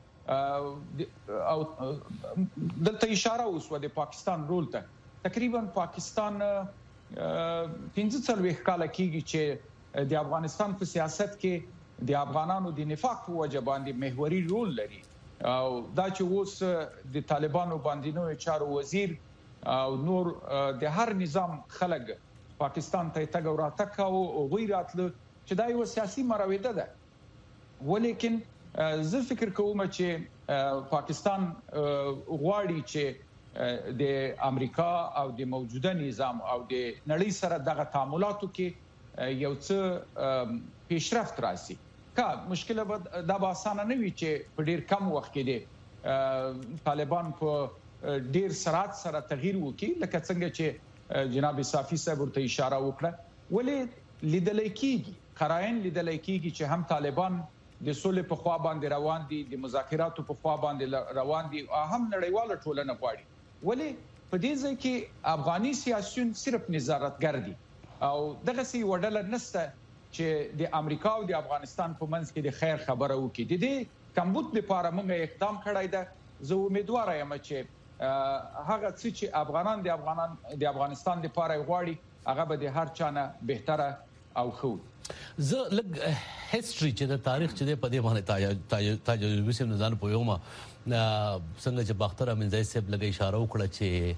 کې او دلته اشاره وسو د پاکستان رول ته تقریبا پاکستان پنځه څلوېښت کاله کېږي چې د افغانستان په سیاست کې د افغانانو د نفاق په وجه باندې محوري رول لري او دا چې اوس د طالبانو باندې چارو وزیر او نور د هر نظام خلک پاکستان ته تګ او راتګ او غیراتله چې دا یو سیاسي مراوده ده. ولیکن زه فکر کوم چې پاکستان غواړي چې د امریکا او د موجوده نظام او د نړۍ سره دغه تعاملاتو کې یو څه پیشرفت راسي. کا مشکل به دا به اسانه نه وي چې په ډیر کم وخت کې دي طالبان په ډیر سرعت سره تغییر وکړي لکه څنګه چې جناب صافي صاحب ورته اشاره وکړه. ولې لیدل کېږي قرائن لیدل کېږي چې هم طالبان د سولې په خوا باندې روان دي د مذاکراتو په خوا باندې روان دي او هم نړیواله ټولنه غواړي. ولې په دې ځای کې افغاني سیاسيون صرف نظارتګر دي او دغه سی وډل نسته چې د امریکا او د افغانستان په منځ کې د خیر خبره وکړي. د دې کمبود لپاره موږ اقدام کړی دی. زه امیدوار یم چې هغه څه چې افغانان د افغانان د افغانستان لپاره غواړي هغه به د هر چا نه بهتره او خو. زه لګ هیستوري چې د تاریخ چې په دې باندې تاج تاج یوسف نزان په یومه څنګه چې باختر امینځای صاحب لګ اشاره وکړه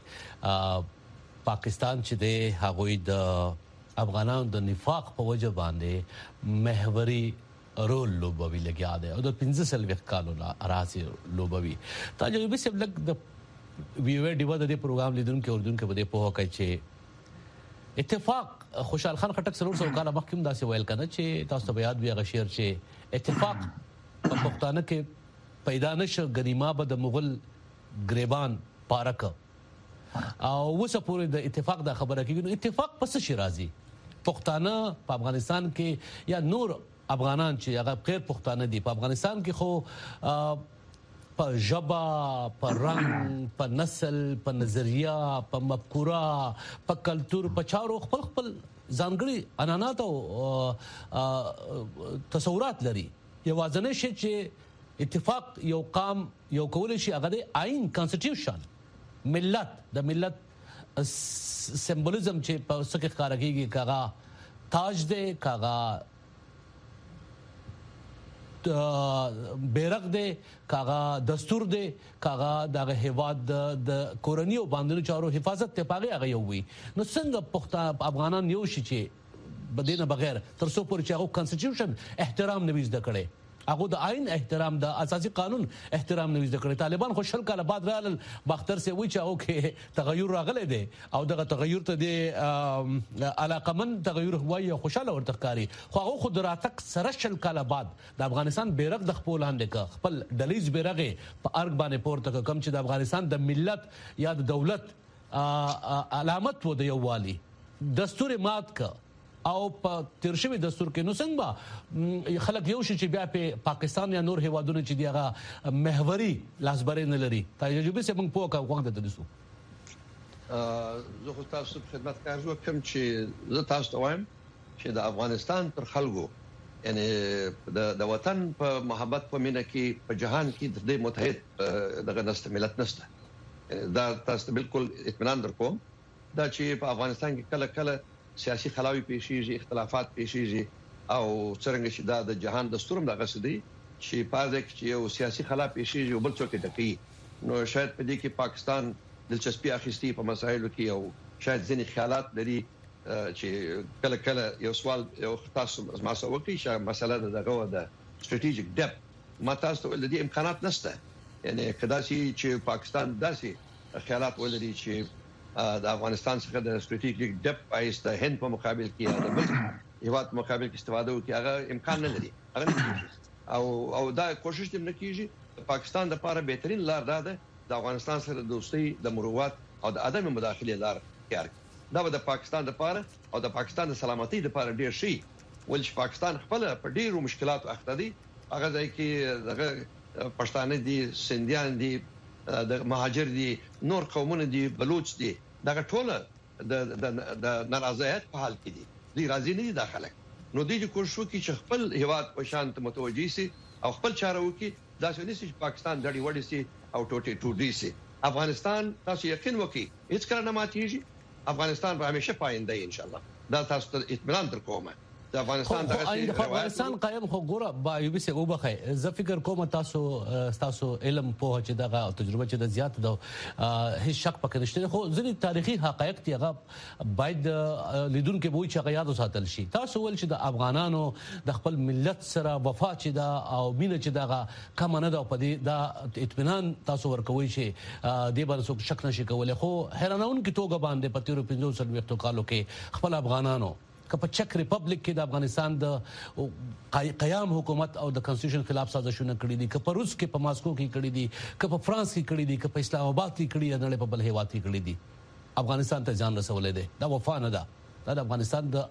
چې پاکستان چې د هغوی د افغانانو د نفاق په وجه باندې محوري رول لوبوي لګیا دی او د پنځه سلويخ کالو راځي لوبوي. تاج ایوبی صاحب لګ د ویو ډیوا د پروګرام لیدونکو اوردونکو په دې په هکې چې اتفاق خوشحال خان خټک سرور سو کاله مخکې داسې ویل کنه چې تاسو ته یاد وي غشیر چې اتفاق په پښتانه کې پیدا نشه غنیما به د مغل گریبان پارک او وسه پورې د اتفاق د خبره کېږي. نو اتفاق پس شي راځي پښتانه په افغانستان کې یا نور افغانان چې هغه غیر پښتانه دي په افغانستان کې خو په ژبه په رنگ په نسل په نظریه په مفکوره په کلچر په چارو خپل خپل ځانګړي عنعنات او تصورات لري. یوازنه شي چې اتفاق یو قام یو کول شي هغه د آئین کانسټیټیوشن ملت د ملت سمبولیزم چې په سکه ښکارا کیږي کاغه تاج دی کاغه بیرغ دی کاغه دستور دی کاغه دغه هیواد د کورنۍ او باندې چارو حفاظت ته پاغي هغه یو وي. نو څنګه پښتون افغانان یو شي چې بدینه بغیر تر څو پورې چې هغه کانسټیټیوشن احترام نویز د کړي هغه د آئین احترام د اساسي قانون احترام نویز د کړي. طالبان خوشحال کاله بعد رال باختر سي وی چې هغه کې تغیر راغلی دی او دغه تغیر ته د علاقمن تغیر هوای خوشاله ورته ښکاری خو هغه خود راتک سره شل کاله بعد د افغانستان بیرغ د خپل لاندې خپل دلیز بیرغ په ارګ باندې پورته کم چې د افغانستان د ملت یا د دولت علامت و د یووالي دستور مات کا او په ترشمه دستور کې نو څنګه خلک یو شي چې بیا په پاکستان یا نور هیوادونو چې دیغه محوري لاسبرې نه لري. تجربه سه موږ په کوم وخت ته دسو زه خو تاسو په خدمت کې ارزو کوم چې زه تاسو ته وایم چې د افغانستان پر خلکو یعنی د د وطن په محبت په مینه کې په جهان کې د متحد دغه نسته ملت نسته دا تاسو بالکل اطمینان درکوم دا چې په افغانستان کې کله کله سیاسي خلاوي پیښیږي اختلافات پیښیږي او څنګه چې دا د جهان دستورم دغه سدي چې پاره کې یو سیاسي خلا پیښیږي او بل څوک دقي نو شاید په دې کې پاکستان دلچسپي اخیستي په مسایلو کې او شاید ځینې خیالات لري چې کله کله یو سوال یو تاسو ما سره وکړي چې مسله دغه د استراتیژیک ډپ ما تاسو ول دي امکانات نشته یعنی کدا چې پاکستان داسې خیالات ولري چې د افغانستان څخه د ستراتیژیک ډپ ایس د هند په مقابل کې د بل هیواد مقابل کې استفاده وکړي هغه امکان نه لري هغه او او دا کوشش دې نه کیږي پاکستان د لپاره بهترین لار ده د افغانستان سره دوستي د مروت او د عدم مداخله لار اختیار دا د پاکستان لپاره او د پاکستان د سلامتۍ لپاره ډیر شي ولې پاکستان خپل په ډیرو مشکلاتو اخته دي هغه ځای کې دغه پښتانه دي سندیان دي د مهاجر دي نور قومونه دي بلوچ دي دغه ټوله د د نارضایت په حال کې دي دي راځي نه دي داخله نو دوی کوشش کوي چې خپل هیواد په شان متوجي سي او خپل چاره وکړي دا څه نشي پاکستان ډړې وړي سي او ټوټي ټوډي سي افغانستان تاسو یقین وکړئ هیڅ کله نه ماتيږي افغانستان به همیشه پاینده ان شاء الله دا تاسو ته اطمینان درکوم د افغانستان دغه افغانستان قائم خو ګوره با یو به سه وبخه زه فکر کوم تاسو تاسو علم په چې دغه تجربه چې د زیات ده هیڅ شک پکې نشته خو ځینې تاریخي حقایق دی هغه باید لیدونکو به چې غیاد وساتل شي تاسو ول چې د افغانانو د خپل ملت سره وفا چې دا او مینه چې دغه کم نه ده په دې دا اطمینان تاسو ورکوي چې دې باندې شک نشي کولای خو حیرانون کې توګه باندې په تیرو پنځو سلويختو کالو کې خپل افغانانو په چک ریپبلیک کې د افغانستان د قیام حکومت او د کنسټیټیوشن خلاف سازشونه کړې دي که په روس کې په ماسکو کې کړې دي که په فرانس کې کړې دي که په اسلام آباد کې کړې دي نه په بل هیواد کې کړې دي افغانستان ته ځان رسولې دي دا وفا نه ده دا د افغانستان د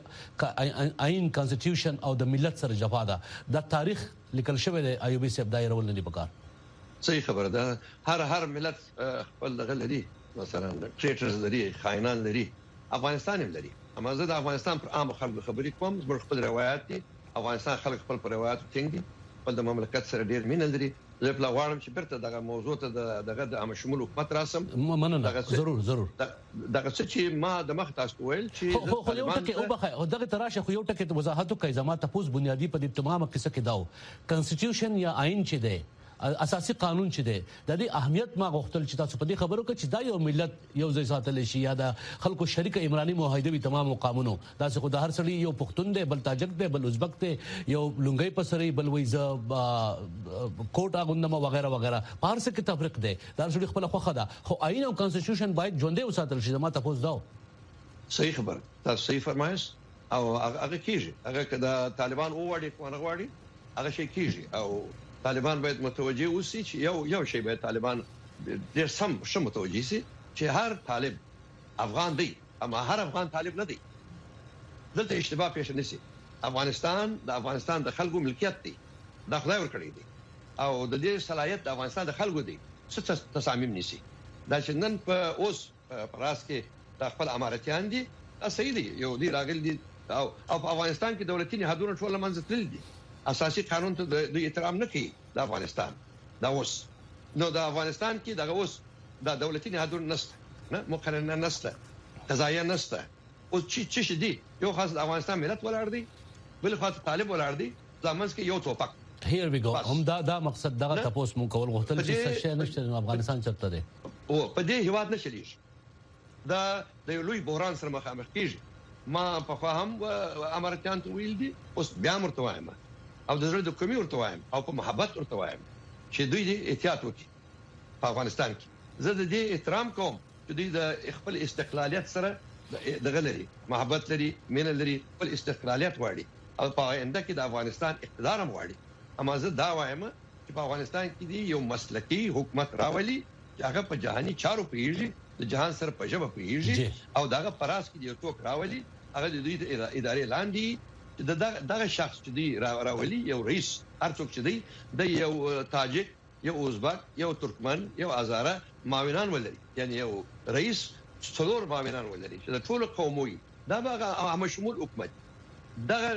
آئین کنسټیټیوشن او د ملت سره جفا ده د تاریخ لیکل شوی دی ایوبي صاحب دایره ول نه دي پکار صحیح خبره ده هر هر ملت خپل دغه لري مثلا ټریټرز لري خاینان لري افغانستان هم لري اما زه د افغانستان پر عام خلکو خبرې کوم زموږ خپل روایت دي افغانستان خلک خپل پر روایت ټینګ دي خپل د مملکت سره ډیر مینه لري زه په لغواړم چې برته دغه موضوع ته دغه د عام شمول حکومت راسم مننه ضرور ضرور دغه چې ما د مخ تاسو ویل چې خو یو ټکی او بخای دغه تراشه خو یو ټکی د وضاحت کوي زما تاسو بنیادی په دې تمامه قصه کې داو کنسټیټیوشن یا آئین چې دی اساسي قانون چې دی د دې اهمیت ما غوښتل چې تاسو په دې خبرو کې چې دا یو ملت یو ځای ساتل شي یا د خلکو شریک عمراني معاهده وي تمام قانونو دا څه خو د هر سړي یو پښتون دی بل تاجک دی بل ازبک دی یو لونګي پسري بل وایزه کوټ اغوندمه وغیرہ وغیرہ په هر څه کې تفریق دی دا سړي خپل خوخه ده خو آئین او کنسټیټیوشن باید ژوندۍ وساتل شي ما تاسو داو صحیح خبر تاسو صحیح فرمایش او هغه کیږي هغه کدا طالبان وواړي کومه غواړي هغه شي کیږي او طالبان باید متوجه اوسي چې یو یو شی باید طالبان ډیر سم شم متوجه سي چې هر طالب افغان دی اما هر افغان طالب نه دی دلته اشتباه پیښ نشي افغانستان د افغانستان د خلکو ملکیت دی دا خدای ورکړی دی او د دې صلاحیت د افغانستان د خلکو دی څه تصامیم نشي دا چې نن په اوس پراس کې د خپل امارتيان دي صحیح دي یو دی راغل دي او په افغانستان کې دولتي نهادونه ټول منځ تل دي اساسي قانون ته د احترام نه کوي د افغانستان دا اوس نو د افغانستان کې دغه اوس د دولتي نهادونه نشته نه مقرنه نشته قضایه نشته او چې چې دي یو خاص د افغانستان ملت ولاړ دي بل خاص طالب ولاړ دي ځمنځ کې یو توپک هیر وی ګو هم دا دا مقصد دغه تاسو مون کول غوښتل چې څه شي نشته افغانستان چرته دی او په دې هیواد نشلیږي دا د لوی بحران سره مخامخ کیږي ما په فهم امارتيان ته ویل دي اوس بیا مرته وایم او د زړه د کومي ورته وایم او په محبت ورته وایم چې دوی دې احتیاط وکړي په افغانستان کې زه د دې احترام کوم چې دوی د خپل استقلالیت سره دغه لري محبت لري مینه لري خپل استقلالیت غواړي او په آینده کې د افغانستان اقتدار هم غواړي اما زه دا وایم چې په افغانستان کې دی یو مسلکی حکومت راولي چې هغه په جهاني چارو پیږي د جهان سره په ژبه پیږي او دغه پراس کې یو ټوک راولي هغه د دوی د ادارې لاندې دغه دغه شخص چې دی راولي یو رئیس هر څوک چې دی د یو تاجک یو ازبک یو ترکمن یو هزاره معاونان ولري یعنی یو رئیس څلور معاونان ولري چې د ټول قوموي دا به عام شمول حکومت دغه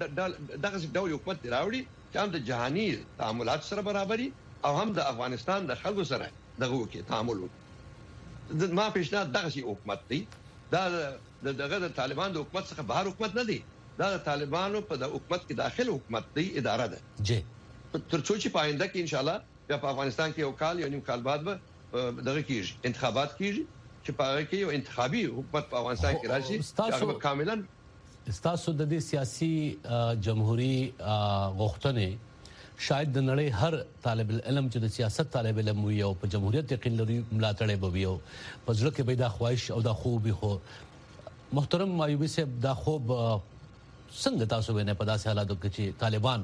دغه ډول حکومت راوړي چې هم د جهاني تعاملات سره برابرۍ او هم د افغانستان د خلکو سره دغه کې تعامل وکړي ما پیشنهاد دغه شی حکومت دی دا دغه د طالبان د حکومت څخه بهر حکومت نه دی دا د طالبانو په د حکومت کې داخل حکومت دی اداره ده جی تر څو چې پاینده کې ان شاء الله بیا په افغانستان کې یو کال یو نیم کال بعد به دغه کېږي انتخابات کېږي چې په هغه کې یو انتخابي حکومت په افغانستان کې راشي چې هغه کاملا تاسو د دې سیاسي جمهوریت غوښتنې شاید د نړۍ هر طالب العلم چې د سیاست طالب علم وي او په جمهوریت یقین لري ملاتړ به وي او په ځل کې به دا خواهش او دا خوب خو محترم ایوبي صاحب دا خوب څنګه تاسو ونه په داسې حالاتو کې چې طالبان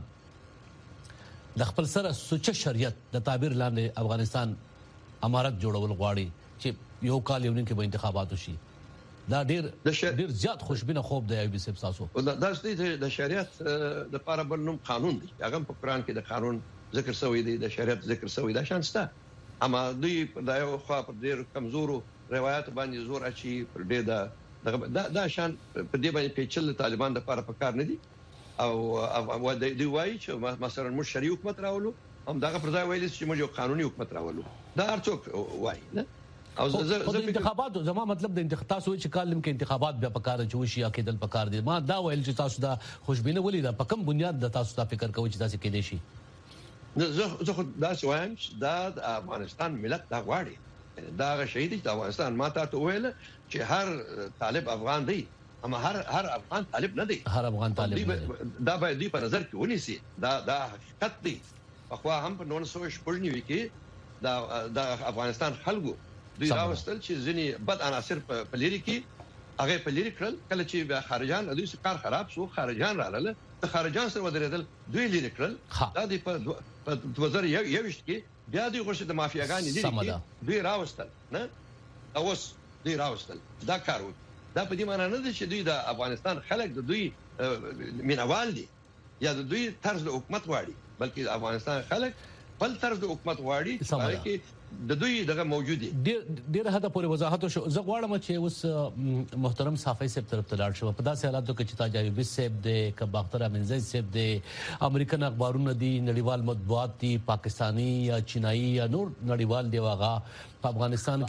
د خپل سره سوچ شریعت د تعبیر لاندې افغانستان امارت جوړول غواړي چې یو کال یو نه کې به انتخابات وشي دا ډیر ډیر زیات خوشبینه خوب دی ایوبي صاحب تاسو دا د شریعت د لپاره بل نوم قانون دی هغه په قران کې د قانون ذکر شوی دی د شریعت ذکر شوی دا شانسته اما دوی دا یو خو په ډیر کمزورو روایت باندې زور اچي پر دې دا دا دا شان په دې باندې پیچل طالبان د لپاره پکار نه دي او او د دی وایي چې مثلا موږ شریعه حکومت راولو هم دا پر ځای ویل چې موږ یو قانوني حکومت راولو دا ارڅوک وایي نه او زه زه انتخابات زما مطلب د انتخابات سوچ چې کال کې انتخابات بیا پکار چوشي یا کېدل پکار دي ما دا ویل چې تاسو دا خوشبینه ولې دا په کوم بنیاد د تاسو دا فکر کوئ چې تاسو کې دي شي زه زه دا وایم چې دا افغانستان ملت دا غواړي دا شهید د افغانستان ما ته ویل چې هر طالب افغان دی اما هر هر افغان طالب نه دی هر افغان طالب دا باید دی په نظر کې ونیسي دا دا حقیقت دی خو هم په نولس سوه شپږ نوي کې دا د افغانستان خلکو دوی راوستل چې ځینی بد عناصر په لری کې هغه په لری کړل کله چې بیا خارجان دوی کار خراب شو خارجان رااله د خارجان سره ودرېدل دوی لری کړل دا د په دوه زره یوویشت کې بیا دوی غوښته د مافیاګانې لري کې دوی راوستل نه اوس دوی راوستل دا کار و دا په دې معنی نه ده چې دوی د افغانستان خلک د دوی مینوال دي یا د دوی طرز د حکومت غواړي بلکې د افغانستان خلک بل طرز د حکومت غواړي چې د دوی دغه موجود دي ډیر ډیر هدا پورې وضاحت شو زه غواړم چې اوس محترم صافی صاحب طرف ته لاړ شو په داسې حالاتو کې چې تاج ایوبي صاحب د کباختر امنځي صاحب د امریکن اخبارونو دي نړیوال مطبوعات دي پاکستانی یا چینایي یا نور نړیوال دی واغه په افغانستان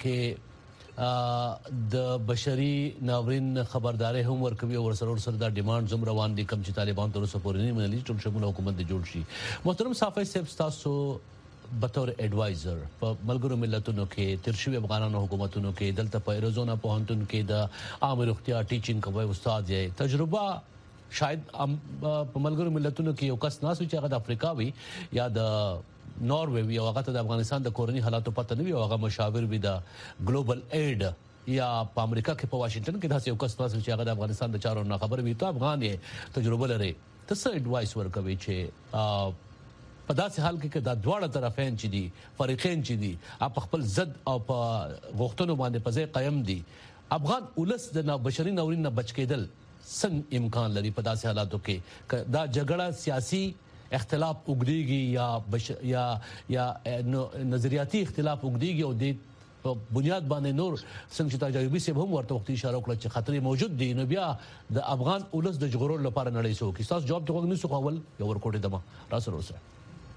کې د بشري ناورین خبرداري هم ورکوي او سره سره دا ډیماند زم روان دي کوم چې طالبان تر اوسه پورې نه منلي ټول شمول حکومت جوړ شي محترم صافی صاحب تاسو بطور ایڈوایزر په ملګرو ملتونو کې ترشوی افغانانو حکومتونو کې دلته په ایریزونا پوهنتون کې د عام روغتیا ټیچینګ کوي استاد یې تجربه شاید په ملګرو ملتونو کې یو کس ناسو چې هغه د افریقا وي یا د نوروي وي او هغه د افغانستان د کورنی حالاتو پته نه وي او هغه مشاور وي د ګلوبل ایډ یا په امریکا کې په واشنگټن کې داسې یو کس ناسو چې هغه د افغانستان د چارو نه خبر وي ته افغان یې تجربه لري تاسو ایڈوایس ورکوي چې په داسې حال کې دا دواړه طرفین چې دي فریقین چې دي په خپل ضد او په غوښتنو باندې په ځای قائم دي افغان ولس د بشري ناورین نه بچ کېدل څنګه امکان لري په داسې حالاتو کې دا جګړه سیاسي اختلاف وګړيږي یا بش... یا یا نظریاتي اختلاف وګړيږي او د په بنیاد باندې نور څنګه چې تجربي سه هم ورته وخت اشاره وکړه چې خطر موجود دي نو بیا د افغان ولس د جګړو لپاره نړۍ سو کې تاسو جواب ته وګورئ خو اول یو ورکوټه دمه را سره وسه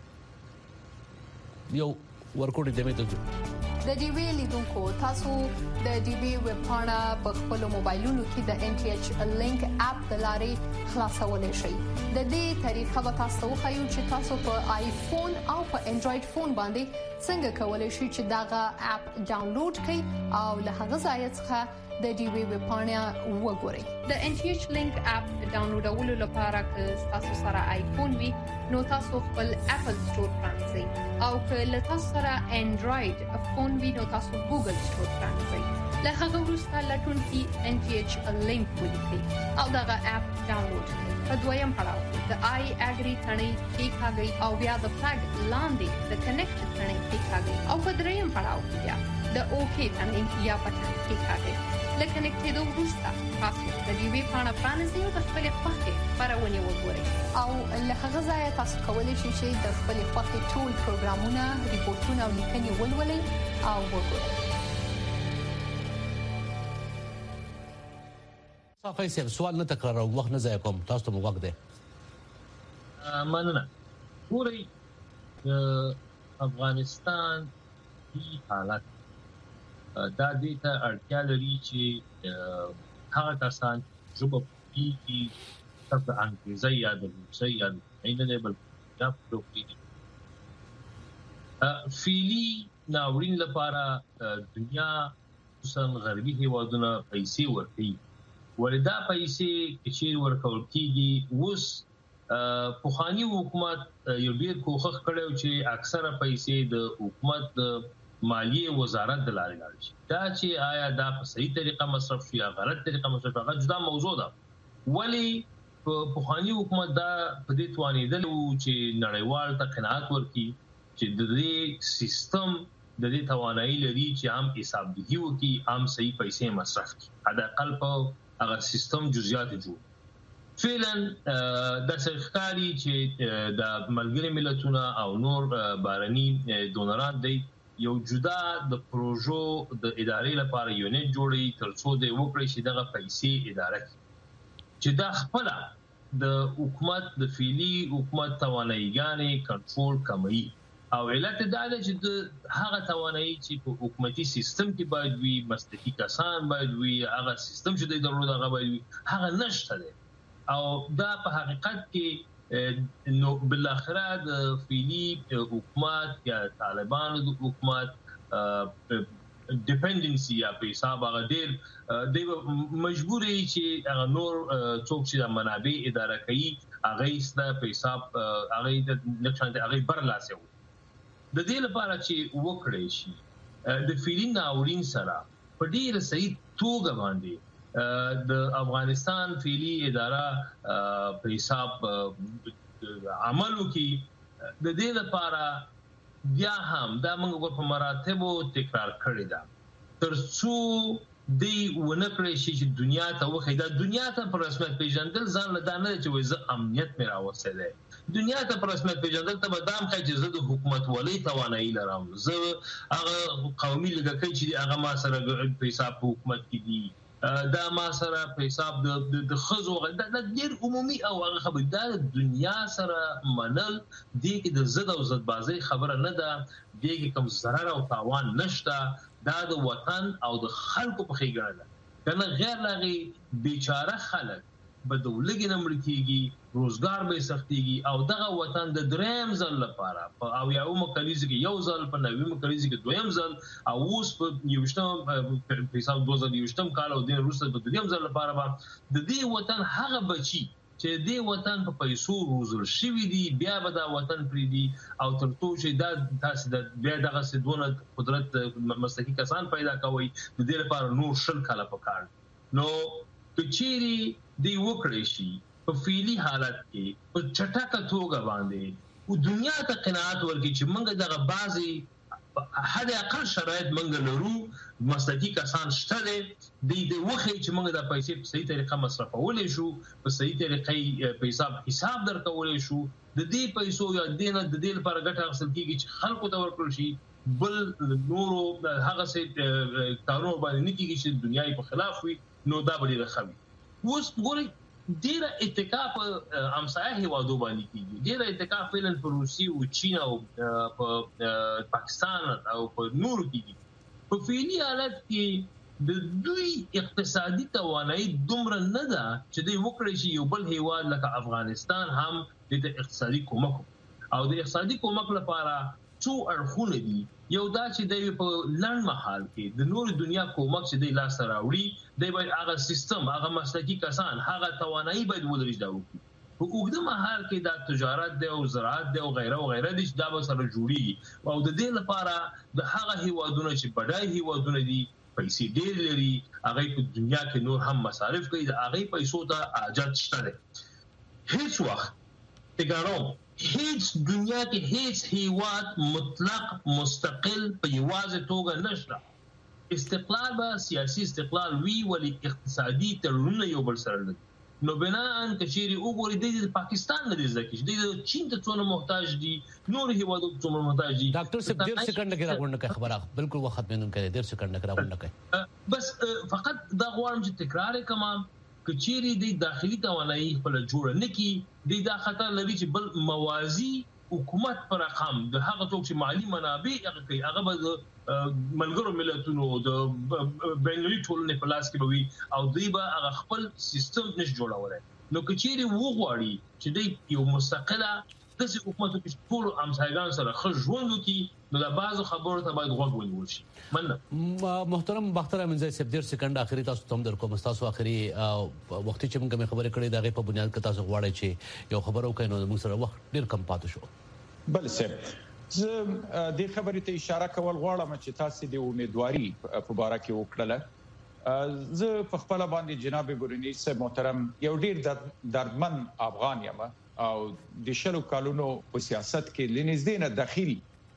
یو ورکوټ دې مې ته د ډي وی لیدونکو تاسو د ډي وی ویب پاڼه په خپل موبایلونو کې د ان ټي ایچ لینک اپ د لارې خلاصولای شئ د دې طریقه به تاسو خو چې تاسو په آیفون او په انډراید فون باندې څنګه کولای شئ چې داغه اپ ډاونلوډ کړئ او له هغه ځای څخه د ډي وی ویب پاڼه وګورئ د ان ټي ایچ لینک اپ ډاونلوډولو لپاره که تاسو سره آیفون وي نو تاسو خپل اپل سٹور پرانځئ او که له تاسو سره انډراید فون وي نو تاسو ګوګل سٹور پرانځئ له هغه وروسته لټون کې ان ټي ایچ لینک ولیکئ او دغه اپ ډاونلوډ کړئ په دویم پړاو د آی اګری ثنې کې کاږي او بیا د فلګ لاندې د کنیکټ ثنې کې کاږي او په دریم پړاو کې بیا د اوکی ثنې یا پټن کې کاږي لکه کنیکټېدو وروسته تاسو د دې وی پاڼه پرانیزئ او د خپل خوښې خبرونه وګورئ او له هغه ځای تاسو کولی شئ چې د خپل خوښې ټول پروګرامونه ریپورتونه او لیکنې ولولئ او وګورئ صافي صاحب سوال نه تکرار وخت نه ضایع کوم تاسو ته موږ ده مننه ګورئ افغانستان د حالت دا دې ته اړتیا لري چې هغه کسان چې په دې کې تاسو انګریزي یا د روسي یا د انګلیبل دا پروګرام فعلی ناورین لپاره دنیا خصوصا غربي هیوادونه پیسې ورکوي ولدا پیسې چې ورکول کیږي اوس پوخانی حکومت یو ډیر کوښښ کړو چې اکثره پیسې د حکومت د مالیه وزارت د لارې لاړ شي دا چې آیا دا په صحیح طریقه مصرف شي یا غلط طریقه مصرف هغه جدا موضوع ده ولی پوخانی حکومت دا په دې توانیدل چې نړیوال ته قناعت ورکړي چې د دې سیستم د دې توانایي لري چې عام حسابدهي وکړي عام صحیح پیسې مصرف کړي دا قلب هغه سیستم جزئیات جوړ فعلا د سرکاري چې د ملګری ملتونو او نور بارني ډونران دی یو جدا د پروژو د ادارې لپاره یونټ جوړي ترڅو د وکړي چې دغه پیسې اداره کړي چې دا خپل د حکومت د فعلی حکومت تواناییګانې کنټرول کوي او علت دا ده چې د هغه توانایي چې په حکومتي سیستم کې باید وي مسلکي کسان باید وي هغه سیستم چې د ضرورت هغه باید وي هغه نشته ده او دا په حقیقت کې نو بل اخره د فعلی حکومت یا طالبانو د حکومت ډیپندنسي یا په حساب هغه ډیر د مجبوري چې هغه نور څوک چې د منابع اداره کوي هغه ست په حساب هغه د لکشن هغه برلاسه د دې لپاره چې وکړي شي د فیلین ناورین سره په ډیر صحیح توګه باندې د افغانستان فیلی اداره په حساب عملو کې د دې لپاره بیا هم دا موږ په مراتبو تکرار کړی دا ترڅو دی ونکړي شي چې دنیا ته وخی دا دنیا ته پر رسمیت پیژندل ځان له دانه چې وځ امنیت مې راوستل دنیا ته پر رسمیت پیژندل ته بدام کوي چې زه د حکومت ولې توانایي لرم زه هغه قومي لګکې چې هغه ما سره په حساب حکومت کې دي دا ما سره په حساب د د خزو د ډیر عمومي او هغه خبر دا دنیا سره منل دي کې د زد او زد بازي خبره نه ده دي کې کوم ضرر او تاوان نشته دا د وطن او د خلکو په خېګړه ده کنه غیر لاغي بیچاره خلک بدولګي نمړ کیږي روزګار به سختيږي او دغه وطن د دریم ځل لپاره او یو مکلیز کې یو ځل په نوي مکلیز کې دویم ځل او اوس په یوشتم په حساب دوه هزار یوشتم کال او د روسي په دویم ځل لپاره د دې وطن هغه بچي چې دې وطن په پیسو روزل شوی دی بیا به دا وطن پری دی او ترڅو چې دا تاسو د بیا دغه سدونه قدرت مسلکي کسان پیدا کوي د دې لپاره نور شل کاله پکار نو کچيري دی وکړي شي په فعلی حالت کې په چټکه توګه باندې او دنیا ته قناعت ورکړي چې موږ دغه بازي حد اقل شرایط موږ لرو مسلکي کسان شته دي د وخت چې موږ د پیسې په صحیح طریقه مصرفولې شو په صحیح طریقې په حساب حساب درکولې شو د دې پیسو یا دینه د دې لپاره ګټه حاصل کیږي چې خلکو ته ورکړل شي بل نورو هغه څه کارونه باندې نه کیږي چې دنیاي په خلاف وي نو دا به راخوي اوس ګوري ډیره اتکاف امسایه هیوادو باندې کیږي ډیره اتکاف فعلا په روسي او چین او په پاکستان او په نور کیږي په فعلی حالت کې د دوی اقتصادي توانایي دومره نه ده چې دوی وکړي شي یو بل هیواد لکه افغانستان هم د اقتصادي کومک او د اقتصادي کومک لپاره څو اړخونه دي یو دا چې د په لړ محل کې د نور دنیا کومک چې د لاس راوړي د باید هغه سیستم هغه مسلکي کسان هغه توانایي باید ولري دا وکړي په اوږده محل کې دا تجارت دی او زراعت دی او غیره او غیره دي چې دا به سره جوړي او د دې لپاره د هغه هیوادونو چې بډای هیوادونه دي پیسې ډېر لري هغه په دنیا کې نور هم مصارف کوي د هغه پیسو ته حاجت شته هیڅ وخت تګارو هیڅ دنیا کې هیڅ هیواد مطلق مستقل په یوازې توګه نشته استقلال به سیاسي استقلال وی ولی اقتصادي تړونونه یو بل سره لري نو بناءن کچيري وګوري د پاکستان نه دي ځکه د چین ته څونه محتاج دي نور هیوادو ته څونه محتاج دي ډاکټر صاحب ډیر سکند کې راغونډه خبره بالکل وخت مینون کوي ډیر سکند کې راغونډه کوي بس فقط دا غواړم چې تکرار کما کچيري د داخلي توانایي خپل جوړ نه کی د دا خطر لري چې بل موازی حکومت پر رقم د هغه څوک چې مالی منابع هغه کوي هغه به ملګرو ملتونو د بینالمللي ټولنې په لاس کې وي او دوی به هغه خپل سیستم نش جوړولای نو کچيري وغواړي چې د یو مستقله د حکومت په ټول امسایګان سره خو ژوند وکړي نو دا بعض خبرو ته باید غوږ ونیول شي. مننه. محترم باختر امینځای صاحب ډیر سکند اخري تاسو ته هم در کوم تاسو اخري وخت چې موږ خبرې کړې دا غي په بنیاد کې تاسو غواړئ چې یو خبرو کینو موږ سره وخت ډیر کم پاتې شو. بل صاحب زه د خبرې ته اشاره کول غواړم چې تاسو د امیدواري په باره کې وکړه. زه په خپل باندې جناب ګورنی صاحب محترم یو ډیر دردمن افغان یم او د شلو کالونو په سیاست کې لنیزدې نه داخلي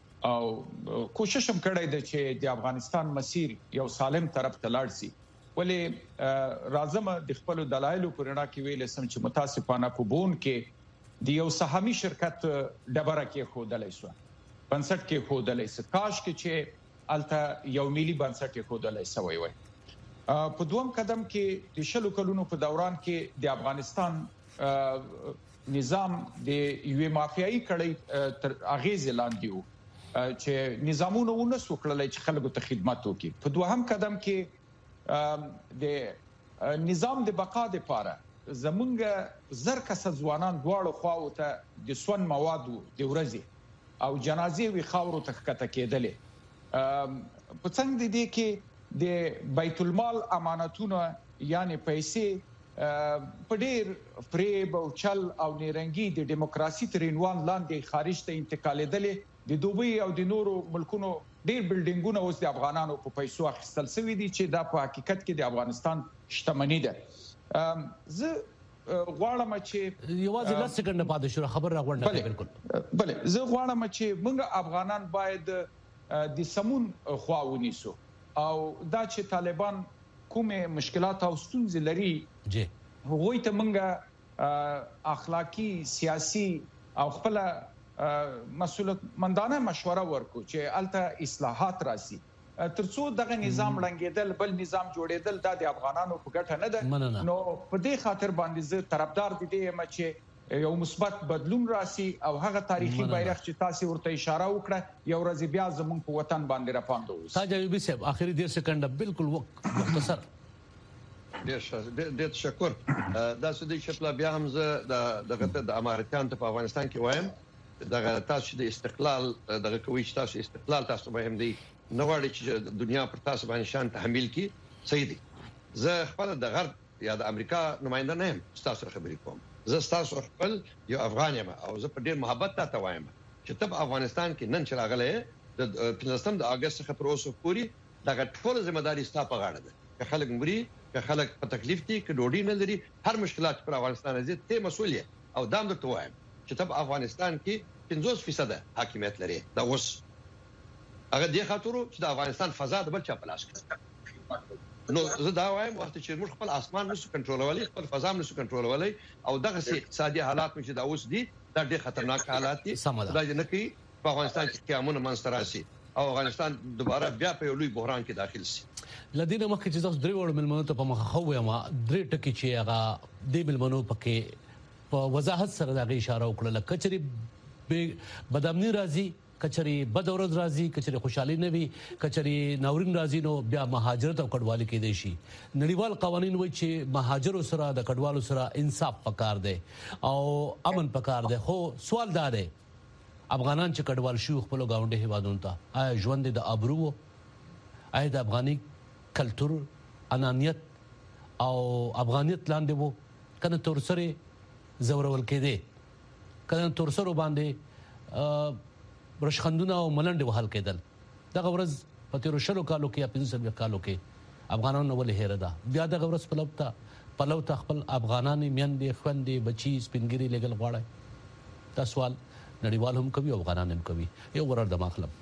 او کوشش هم کړی دی چې د افغانستان مسیر یو سالم طرف ته لاړ شي. ولې راځم د خپل دلایلو پرنا کې ویل سم چې متاسفانه په بون کې د یو سهامي شرکت ډبره کې خودلای شو بنسټ کې خودلای شو کاش کې چې الته یو ملي بنسټ کې خودلای شوی وي. په دوم قدم کې د شلو کلونو په دوران کې د افغانستان نظام د یو مافیایي کړي تر اغیز لاندې وو چې نظامونه ونسو کړل چې خلکو ته خدمت وکړي. په دوهم قدم کې د نظام د بقا لپاره زمونږ زر کس ځوانان دواړو خواو ته د سون موادو د ورځي او جنازې وی خاورو ته کته کېدلې. په څنګه دي کې د بیت المال امانتونه یعنی پیسې په ډېر فریب او چل او نیرنګي د دیموکراسي ترینوان لاندې خارج ته انتقالېدلې. د دوبۍ او د نورو ملکونو ډېر بلډینګونه اوس د افغانانو په پیسو اخیستل شوی دي چې دا په حقیقت کې د افغانستان شتمنۍ ده. زه غواړم چې یوازې لس سکند پاتې شو خبر راغونډه بالکل. بله زه غواړم چې موږ افغانان باید د سمون خوا ونیسو او دا چې طالبان کومه مشکلات او ستونزې لري جی هغوی ته موږ اخلاقی سیاسي او خپل مسؤلیت مندانه مشوره ورکو چې الته اصلاحات راسي ترڅو دغه نظام لنګیدل بل نظام جوړیدل د افغانانو په ګټه نه ده. نو په دې خاطر باندې زه طرفدار دي چې یو مثبت بدلون راسي او هغه تاریخي بیرغ چې تاسو ورته اشاره وکړه یو ورځ بیا زموږ په وطن باندې راپاندو. تاج ایوبی صاحب اخري ډیر سکند بالکل مختصر. ډیر ډیر تشکر. دا سودی شپلا بیا هم زه دغه د امریکان ته په افغانستان کې وایم دغه تاسو د استقلال دغه کوي چې تاسو استقلال تاسو مهم دی نه غواړي چې دنیا پر تاسو باندې شان تحمیل کی صحیح دي. زه خپل د غرب یا د امریکا نماینده نه یم تاسو خبرې کوم. زه تاسو خپل یو افغان یم او زه په ډیر محبت تاسو وایم چې تب افغانستان کې نن چې راغله د پنځم د اگست څخه پر اوسه پوری دغه ټول ځمېداري ستاسو په غاړه ده. که خلک مري که خلک په تکلیف دي که ډوډۍ نه لري هر مشکلات پر افغانستان راځي ته مسؤل یې او دام درته وایم چې تب افغانستان کې پنځوس فیصد حاکمیت لري. دا اوس هغه دی خاطر چې د افغانستان فضا د بل چا په لاس کې. نو زه دا وایم وخت چې موږ خپل اسمان نشو کنټرولولای خپل فضا نشو کنټرولولای او دغه اقتصادي حالات چې دا اوس دي دا ډېر خطرناک حالات دي. دا نه کوي په افغانستان کې قیامونه منځ راسي او افغانستان دوباره بیا په یو لوی بحران کې داخل شي. لدینه مخکې چې تاسو درې وړ ملمنو ته په مخه خو یم درې ټکی چې هغه د ملمنو پکې په وضاحت سره دا اشاره وکړه کچري به بدامنی راځي کچري بدورز راځي کچري خوشحالي نه وي کچري ناورین راځي نو بیا مهاجرت او کډوالي کې دي شي. نړیوال قوانين وایي چې مهاجرو سره د کډوالو سره انصاف پکار دی او امن پکار دی. خو سوال دا دی افغانان چې کډوال شو خپل گاونډي هیوادونو ته آیا ژوند د ابرو آیا د افغاني کلچر انانیت او افغانیت لاندې وو کنه تور سره زورول کېده کنه تور سره باندې برشخندونه او ملنډ وهل کېدل. دغه ورځ په تیرو شلو کالو کې یا پنځه کالو کې افغانانو ولې هېره ده بیا دغه ورځ په لوته په لوته خپل افغانان میندې خوندې بچي سپینګری لګل غواړي. دا سوال نړیوال هم کوي افغانان هم کوي. یو ورر د مخلب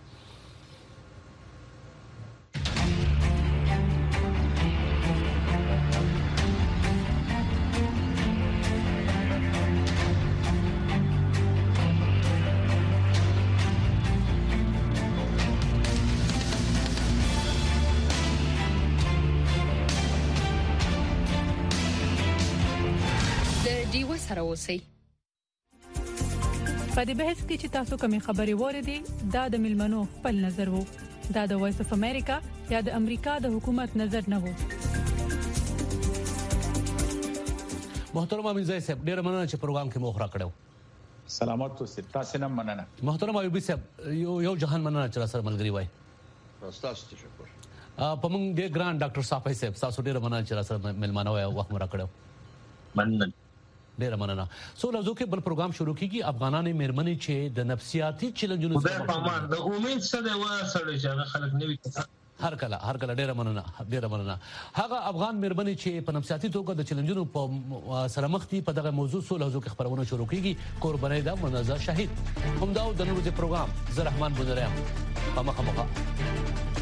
سره اوسئ. په دې بحث کې چې تاسو کومې خبرې وریدي دا د ملمنو خپل نظر وو دا د وایس اف امریکا یا د امریکا د حکومت نظر نه وو. محترم امینځای صاحب ډیر مننه چې پروګرام کې مخ را کړو. سلامات اوسئ. تاسو نه مننه. محترم ایوبي صاحب یو یو جهان مننه چې سره ملګری وای. تاسو تشکر. په موږ د ګران ډاکټر صافي صاحب تاسو ډیر مننه چې سره ملمانه وای وخت مو راکړو. مننه. ډیر مننه. سو لږه کې بل پروګرام شروع کیږي. افغانانو مېرمنې چې د نفسیاتي چیلنجونو سره د امید سره واسړي چې خلک نوي هر کله هر کله ډیره مننه ډیره مننه. هغه افغان مېرمنې چې په نفسیاتي توګه د چیلنجونو په سره مخ دي په دغه موضوع سو لږه کې خبرونه شروع کیږي. قرباني دا منازع شهید هم دا د نن ورځې پروګرام زه رحمان بنرام په مخه مخه